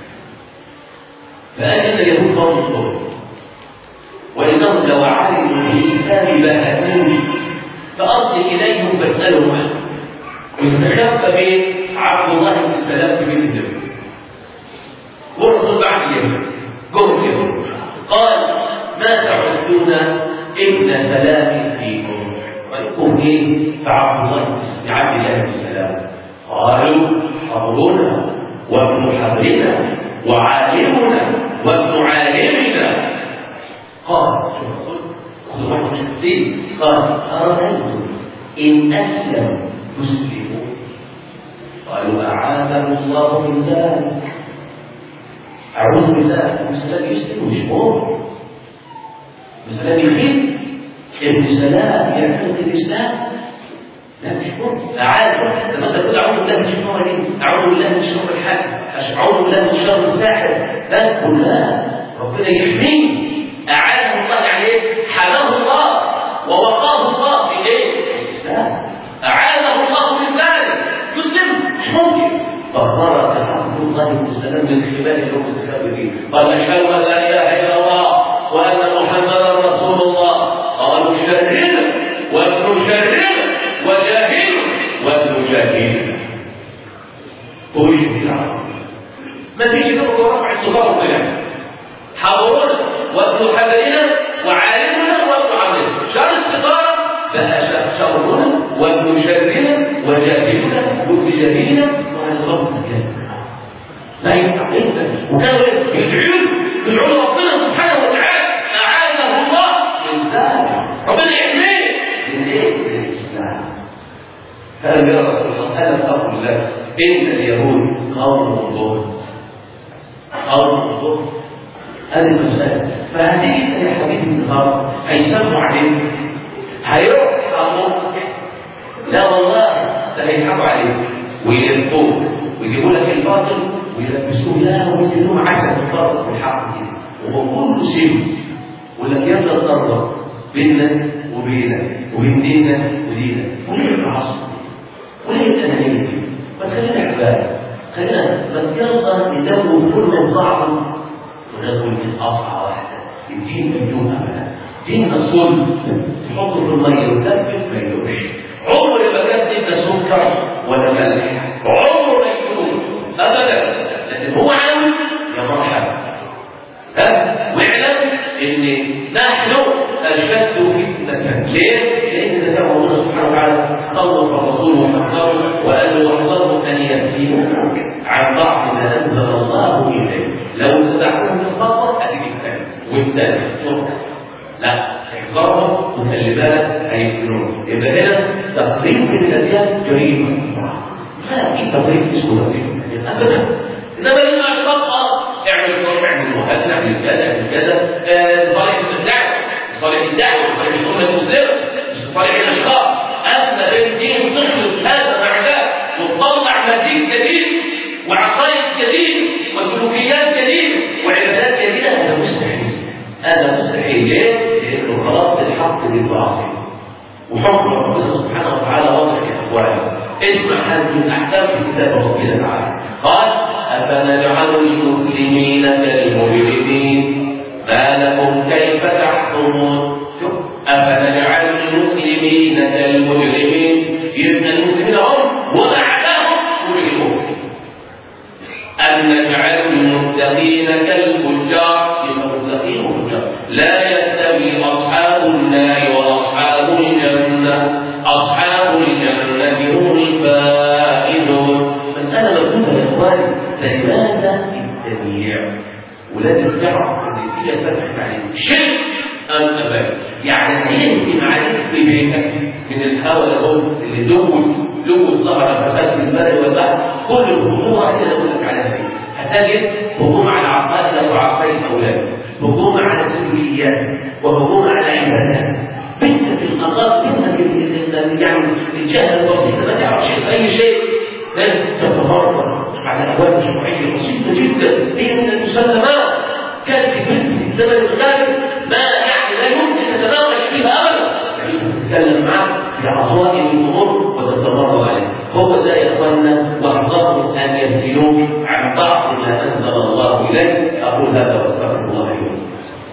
فأجل اليهود قوم الصور وإنهم لو علموا بالإسلام بهتموا فأرسل إليهم فاسألهم عنه. واستخف به عبد الله بن سلام بن النبي والرسول بعد اليهود جم اليهود قال ما تعدون ابن سلام فيكم ويكون ايه فعبد الله بن سلام قالوا حبرنا وابن حبرنا وعالمنا وابن عالمنا. قال قال أرأيتم إن أسلم مسلمون قالوا أعاذنا الله من ذلك. أعوذ بالله ابن سلام يسلم مش مؤمن، ابن سلام يخيل، ابن سلام يعتنق الإسلام لا مش مؤمن. أعاذ لما تقول أعوذ بالله من شر دي أعوذ بالله من شر الحاكم أعوذ بالله من شر الساحر لا قل لا ربنا يحميه أعاذه الله عليه حماه الله ووقاه الله في ايه؟ الإسلام أعاذه الله من ذلك يسلم مش ممكن. فخرج عبد الله بن سلام من خلال يوم الكافرين قال أشهد أن لا إله إلا الله وأن محمدا رسول الله. قالوا شرنا وابن شرنا وجاهل وابن جاهل قوي بالعرب ما تيجي تقول رفع الصغار وكلام حضرنا وابن حبرنا وعالمنا وابن عبدنا شر الصغار بقى شرنا وابن شرنا وجاهلنا وابن جاهلنا وعلى رب الجنة لا ينفع وكانوا يدعون ربنا سبحانه وتعالى أعاذه الله من ذلك ربنا يحميه من ايه؟ من الإسلام. قال يا رسول الله أنا أقول لك إن اليهود قوم ظلم هذه المسألة. فهذه يا حبيبي النهارده هيسموا عليك هيروح أمرك لا والله ده هيضحكوا عليك ويلفوك ويجيبوا لك الباطل ويلبسوه لا ويدلوه عكس الفرق في الحق كده وهو كله سم ولك يلا تضرب بيننا وبينك وبين ديننا ودينك وليه العصر وليه التنانين ما تخلينا عباد خلينا بس يلا ندور كل ضعف وندور من أصعى واحدة الدين مليون أبدا دين الصلب تحطه في المية وتلبس ما يدوش عمر ما كان دين سكر ولا ملح عمر ما يكون أبدا لكن هو عاوز يا مرحبا واعلم إن نحن أشد فتنة. ليه؟ لأن ذكر الله سبحانه وتعالى خوف الرسول وحذره وقال له واحذروا أن يفتنوك عن بعض ما أنزل الله إليك. لو تدعوهم من الخطر هتيجي الثاني والثالث. لا، احذرهم وخلي بالك هيفتنوك. يبقى هنا تقريب من الأديان جريمة. ما في تقريب بسهولة أبدا. إنما لما أشتقها اعمل مهدنا اعمل كذا صالح الدعوة صالح الدعوة صالح الأمة المسلمة صالح الأشخاص أنت بين الدين وتخلط هذا مع ذاك وتطلع مزيد جديد وعقائد جديد وسلوكيات جديدة وعبادات جديدة. هذا مستحيل. هذا مستحيل. ليه؟ لأنه خلاص الحق بالباطل وحكم ربنا سبحانه وتعالى واضح يا إخواني. اسمع هذه الأحكام في كتاب ربنا تعالى. قال أفنجعل المسلمين كالمجرمين ما لكم كيف تحكمون. أفنجعل المسلمين كالمجرمين. يبقى المسلمين هم وأعلاهم مجرمون. أم نجعل المتقين كالفجار. يبقى المتقين وفجار. لا يستوي أصحاب النار وأصحاب الجنة. أصحاب الجنة هم الفائزون. مسألة مفهومة يا إخواني. لماذا التبييع؟ ولازم تعرف ان النتيجه فتحت عليك شيء ام ابدا. يعني هينتم عليك في بيتك من الهواء الاول اللي لو الظهر فساد البر والبحر كل الهجوم على اللي اقول لك عليها دي. هتجد هجوم على عقائد وعقائد الاولاد، هجوم على السلوكيات، وهجوم على العبادات. بنت في المقاصد يعني الجهل البسيط ما تعرفش اي شيء لازم تتفرغ على أبواب شرعية بسيطة جدا. هي من المسلمات. كانت في الزمن الغالب ما يعني لا يمكن تتناقش فيها أبدا. تتكلم معك في عظائم الأمور وتتمرد عليه. هو ده يا إخواننا واحذروا أن يفتنوك عن بعض ما أنزل الله إليك. أقول هذا وأستغفر الله لي ولكم.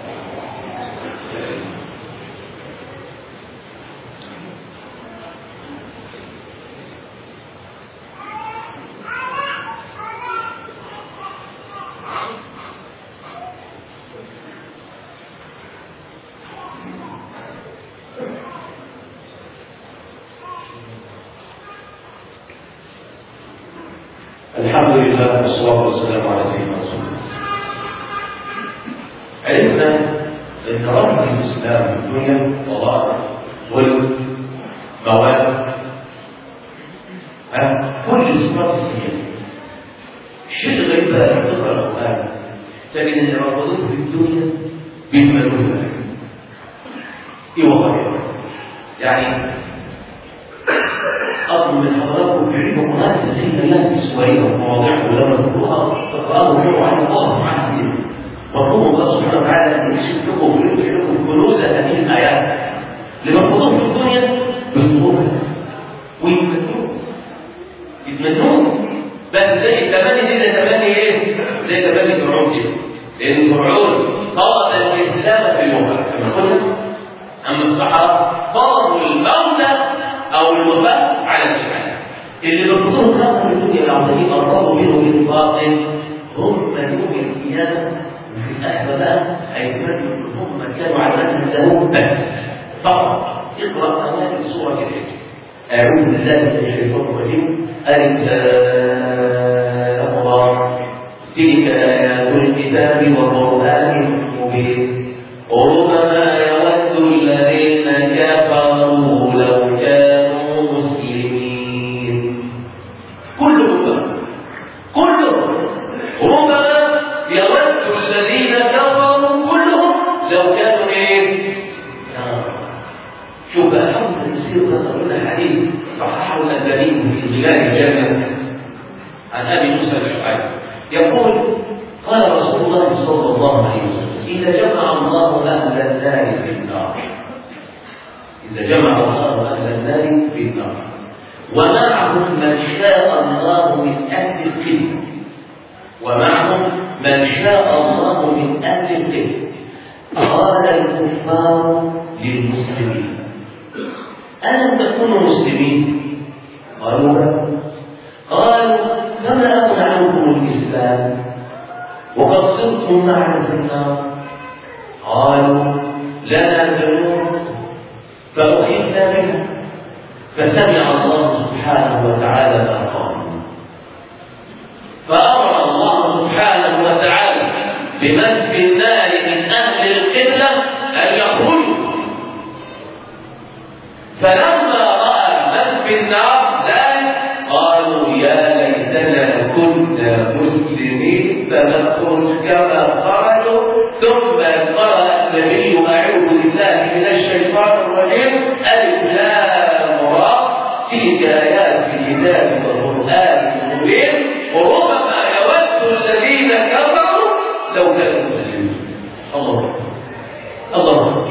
الحمد لله والصلاة والسلام على سيدنا رسول الله. عرفنا أن رفع الإسلام في الدنيا وضائع ظلم مواد كل صفات السيئة. الشيء الغريب بقى لما تقرأ القرآن تجد أن الرافضين في الدنيا بيتملون ذلك. إيه والله يعني أطلب من حضراتكم تعرفوا قرآن سيدنا الله السورية ومواضيعه ولما تقرأوا ويقرأوا عن الله معاه كثير. مطلوب الله سبحانه وتعالى أن يكشف لكم ويفتح لكم كنوز هذه الآيات. لمرفوضون في الدنيا بالظهور يتمنون بس زي التمني دي زي تمني ايه؟ زي تمني فرعون كده. لأن فرعون طلب الإسلام في الموت كما قلنا. أما الصحابة طلبوا الموت أو الوفاء على الإسلام. اللي بيرفضون هذا من الدنيا العظيمة قربوا منه بالباطل هم يوم القيامة وفي الآخرة بقى هيتمنوا إن هم كانوا على منهجهم بس فقط. اقرأ أوائل سورة الحج. أعوذ بالله من الشيطان الرجيم. ألف الله تلك آيات الكتاب وقرآن مبين. ربما يود الذين كفروا لو كانوا مسلمين. كلهم ربما يود الذين كفروا كلهم لو كانوا ايه؟ شوف الحمد لله ذكرنا حديث صححه الألباني في ظلال الجنة عن أبي موسى الأشعري يقول قال رسول الله صلى الله عليه وسلم إذا جمع الله أهل النار في النار ومعهم من شاء الله من أهل القبلة قال الكفار للمسلمين ألم تكونوا مسلمين؟ قالوا لا. قالوا فما أغنى عنكم الإسلام وقد صرتم معنا في النار؟ قالوا لنا ذنوب فأخذنا منها، فسمع الله سبحانه وتعالى ما قالوا، فأمر الله سبحانه وتعالى بمن في النار من أهل القبلة أن يخرجوا. فلما رأى من في النار ذلك قالوا يا ليتنا كنا مسلمين فنخرج كما خرجوا. ثم قرأ النبي أعوذ بالله من الشيطان الرجيم ألف لام را تلك آيات الكتاب والقرآن المبين وربما يود الذين كفروا لو كانوا مسلمين. الله الله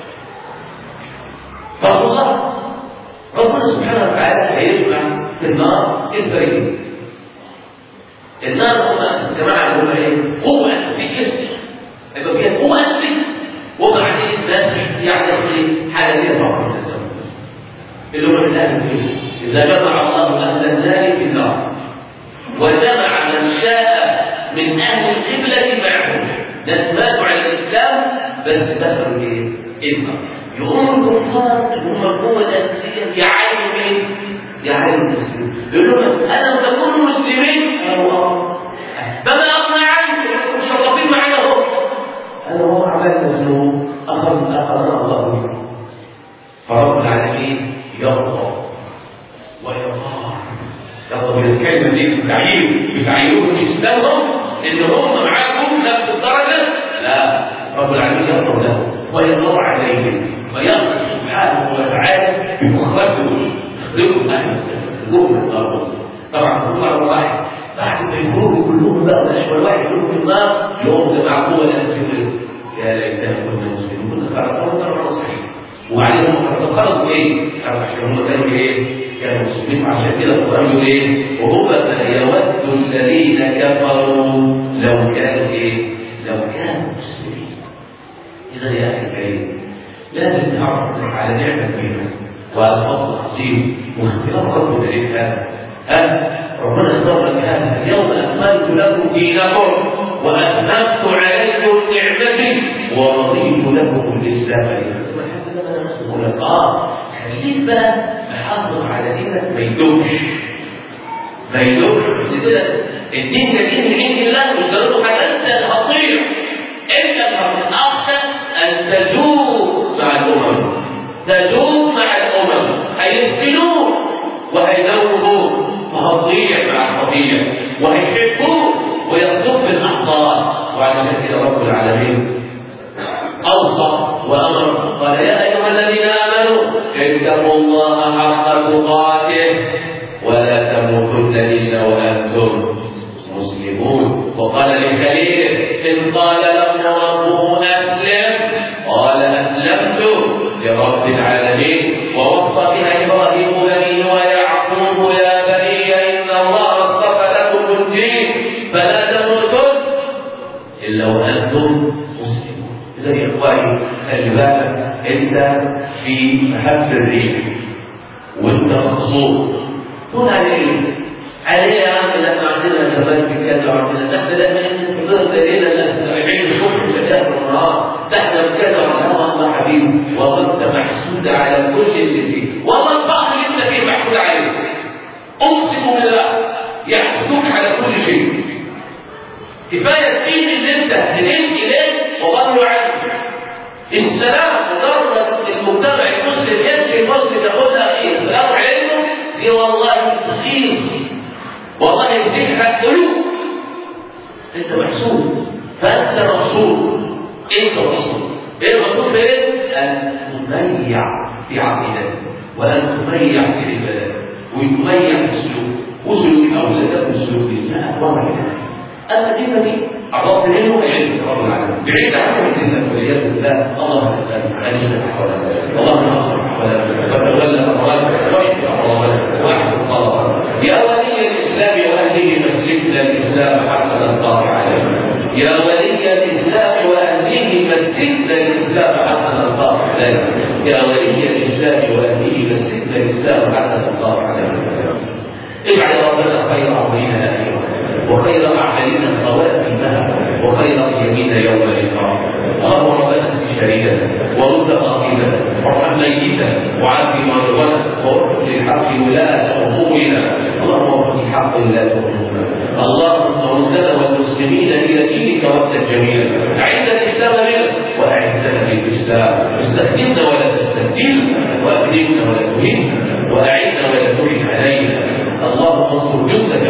فالله ربنا سبحانه وتعالى هيجمع في النار الفريقين. النار هم جماعة هم ايه؟ قوة أساسية، يبقى فيها قوة أساسية، وبعدين الناس يعني حاجة كده طبعا اللي هو الآن إذا جمع الله أهل النار في النار وجمع من شاء من أهل القبلة معهم، ناس ماتوا على الإسلام بس دخلوا ايه؟ النار. يقوم الكفار هم القوة الأساسية يعانوا مين؟ يعانوا المسلمين. يقولوا لهم ألم تكونوا مسلمين؟ قالوا فما أغنى عنكم مشرفين معنا هم. قالوا هو عملنا ذنوب أخذنا الله منهم. فرب العالمين يرضى ويغار. يرضى بالكلمة دي بتعيينهم إسلامهم إن هم معاكم نفس الدرجة؟ لا، رب العالمين يرضى لهم ويرضى عليهم ويغفر سبحانه وتعالى بمخرجهم يخرجهم أهل يخرجهم الأرض. طبعا الله واحد بعد ما يخرجوا كلهم بقى الأشوال واحد يخرجوا في النار يقوم جماعة قوة الأنسان يا ليتنا كنا مسلمين كنا خرجوا ترى صحيح. وبعدين هم خرجوا إيه؟ عشان هم كانوا إيه؟ كانوا مسلمين. عشان كده القرآن إيه؟ وربما يود الذين كفروا لو كانوا إيه؟ لو كانوا مسلمين. إذا يا أخي الكريم لازم تعرف على نعمة كبيرة والفضل عظيم واختيار ربنا لك هذا. ربنا اختار لك هذا اليوم أكملت لكم دينكم وأتممت عليكم نعمتي ورضيت لكم الإسلام دينا. خليك بقى محافظ على دينك ما يدومش الدين ده دين من عند الله مش ضروري حاجة. أنت الخطير انت الاخشى ان تدوم مع الامم، تدوم مع الامم هيفتنوك وهيدوروك وهتضيع مع القضيه وهيحبوك ويخطف الاخطار. وعلى كده رب العالمين اوصى وامر قال يا ايها الذين امنوا اتقوا الله حق تقاته ولا تموتن الا وانتم مسلمون. وقال لخليله إذ قال له ربه أسلم قال أسلمت لرب العالمين. ووصى بها إبراهيم بنيه ويعقوب يا بني إن الله اصطفى لكم الدين فلا تموتن إلا وأنتم مسلمون. إذا يا إخواني خلي بالك أنت في محب الريح وأنت مقصود تقول عليه يا عم لما عندنا شباب كذا وعندنا تحت لما نقدر دليلنا عين الصبح وشتاء النهار تحت كذا الله حبيبي وانت محسود على كل اللي فيه. والله البعض اللي انت فيه محسود عليه اقسم بالله يحسدوك على كل شيء. كفايه الدين اللي انت هديت اليه وضلوا عنه. السلام مجرد المجتمع المسلم يمشي المسلم يقولها ايه السلام عليكم دي والله تخيص والله يديك القلوب. انت محسود فانت مقصود. انت مقصود. ايه المقصود بايه؟ ان تميع في عقيدتك وان تميع في عبادتك وتميع في السلوك وسلوك اولادك وسلوك نسائك وغيرها. اما دي عرفت منه بعلم رب العالمين بعيد عنه باذنك والعياذ بالله. الله يسلمك انت حولك اللهم اصلح حولك وتولى امرك واشف امرك واحفظ طلبك. يا ولي الاسلام واهله مسجدنا الاسلام حتى نلقاك عليه. يا ولي الاسلام واهله مسجدنا الاسلام حتى نلقاك عليه. يا ولي الاسلام واهله مسجدنا الاسلام حتى نلقاك عليه. اجعل ربنا خير عظيمنا وخير اعمالنا خواتمها وخير ايامنا يوم اللقاء. اللهم ربنا في شريعتك وعدل مرضنا ووفق للحق ولاة أمورنا. اللهم وفق للحق ولاة أمورنا. اللهم ارزقنا والمسلمين إلى دينك ردا جميلا. أعز الإسلام بنا وأعزنا بالإسلام. استخدمنا ولا تستبدلنا، وأكرمنا ولا تهنا، وأعنا ولا تعن علينا. اللهم انصر جندك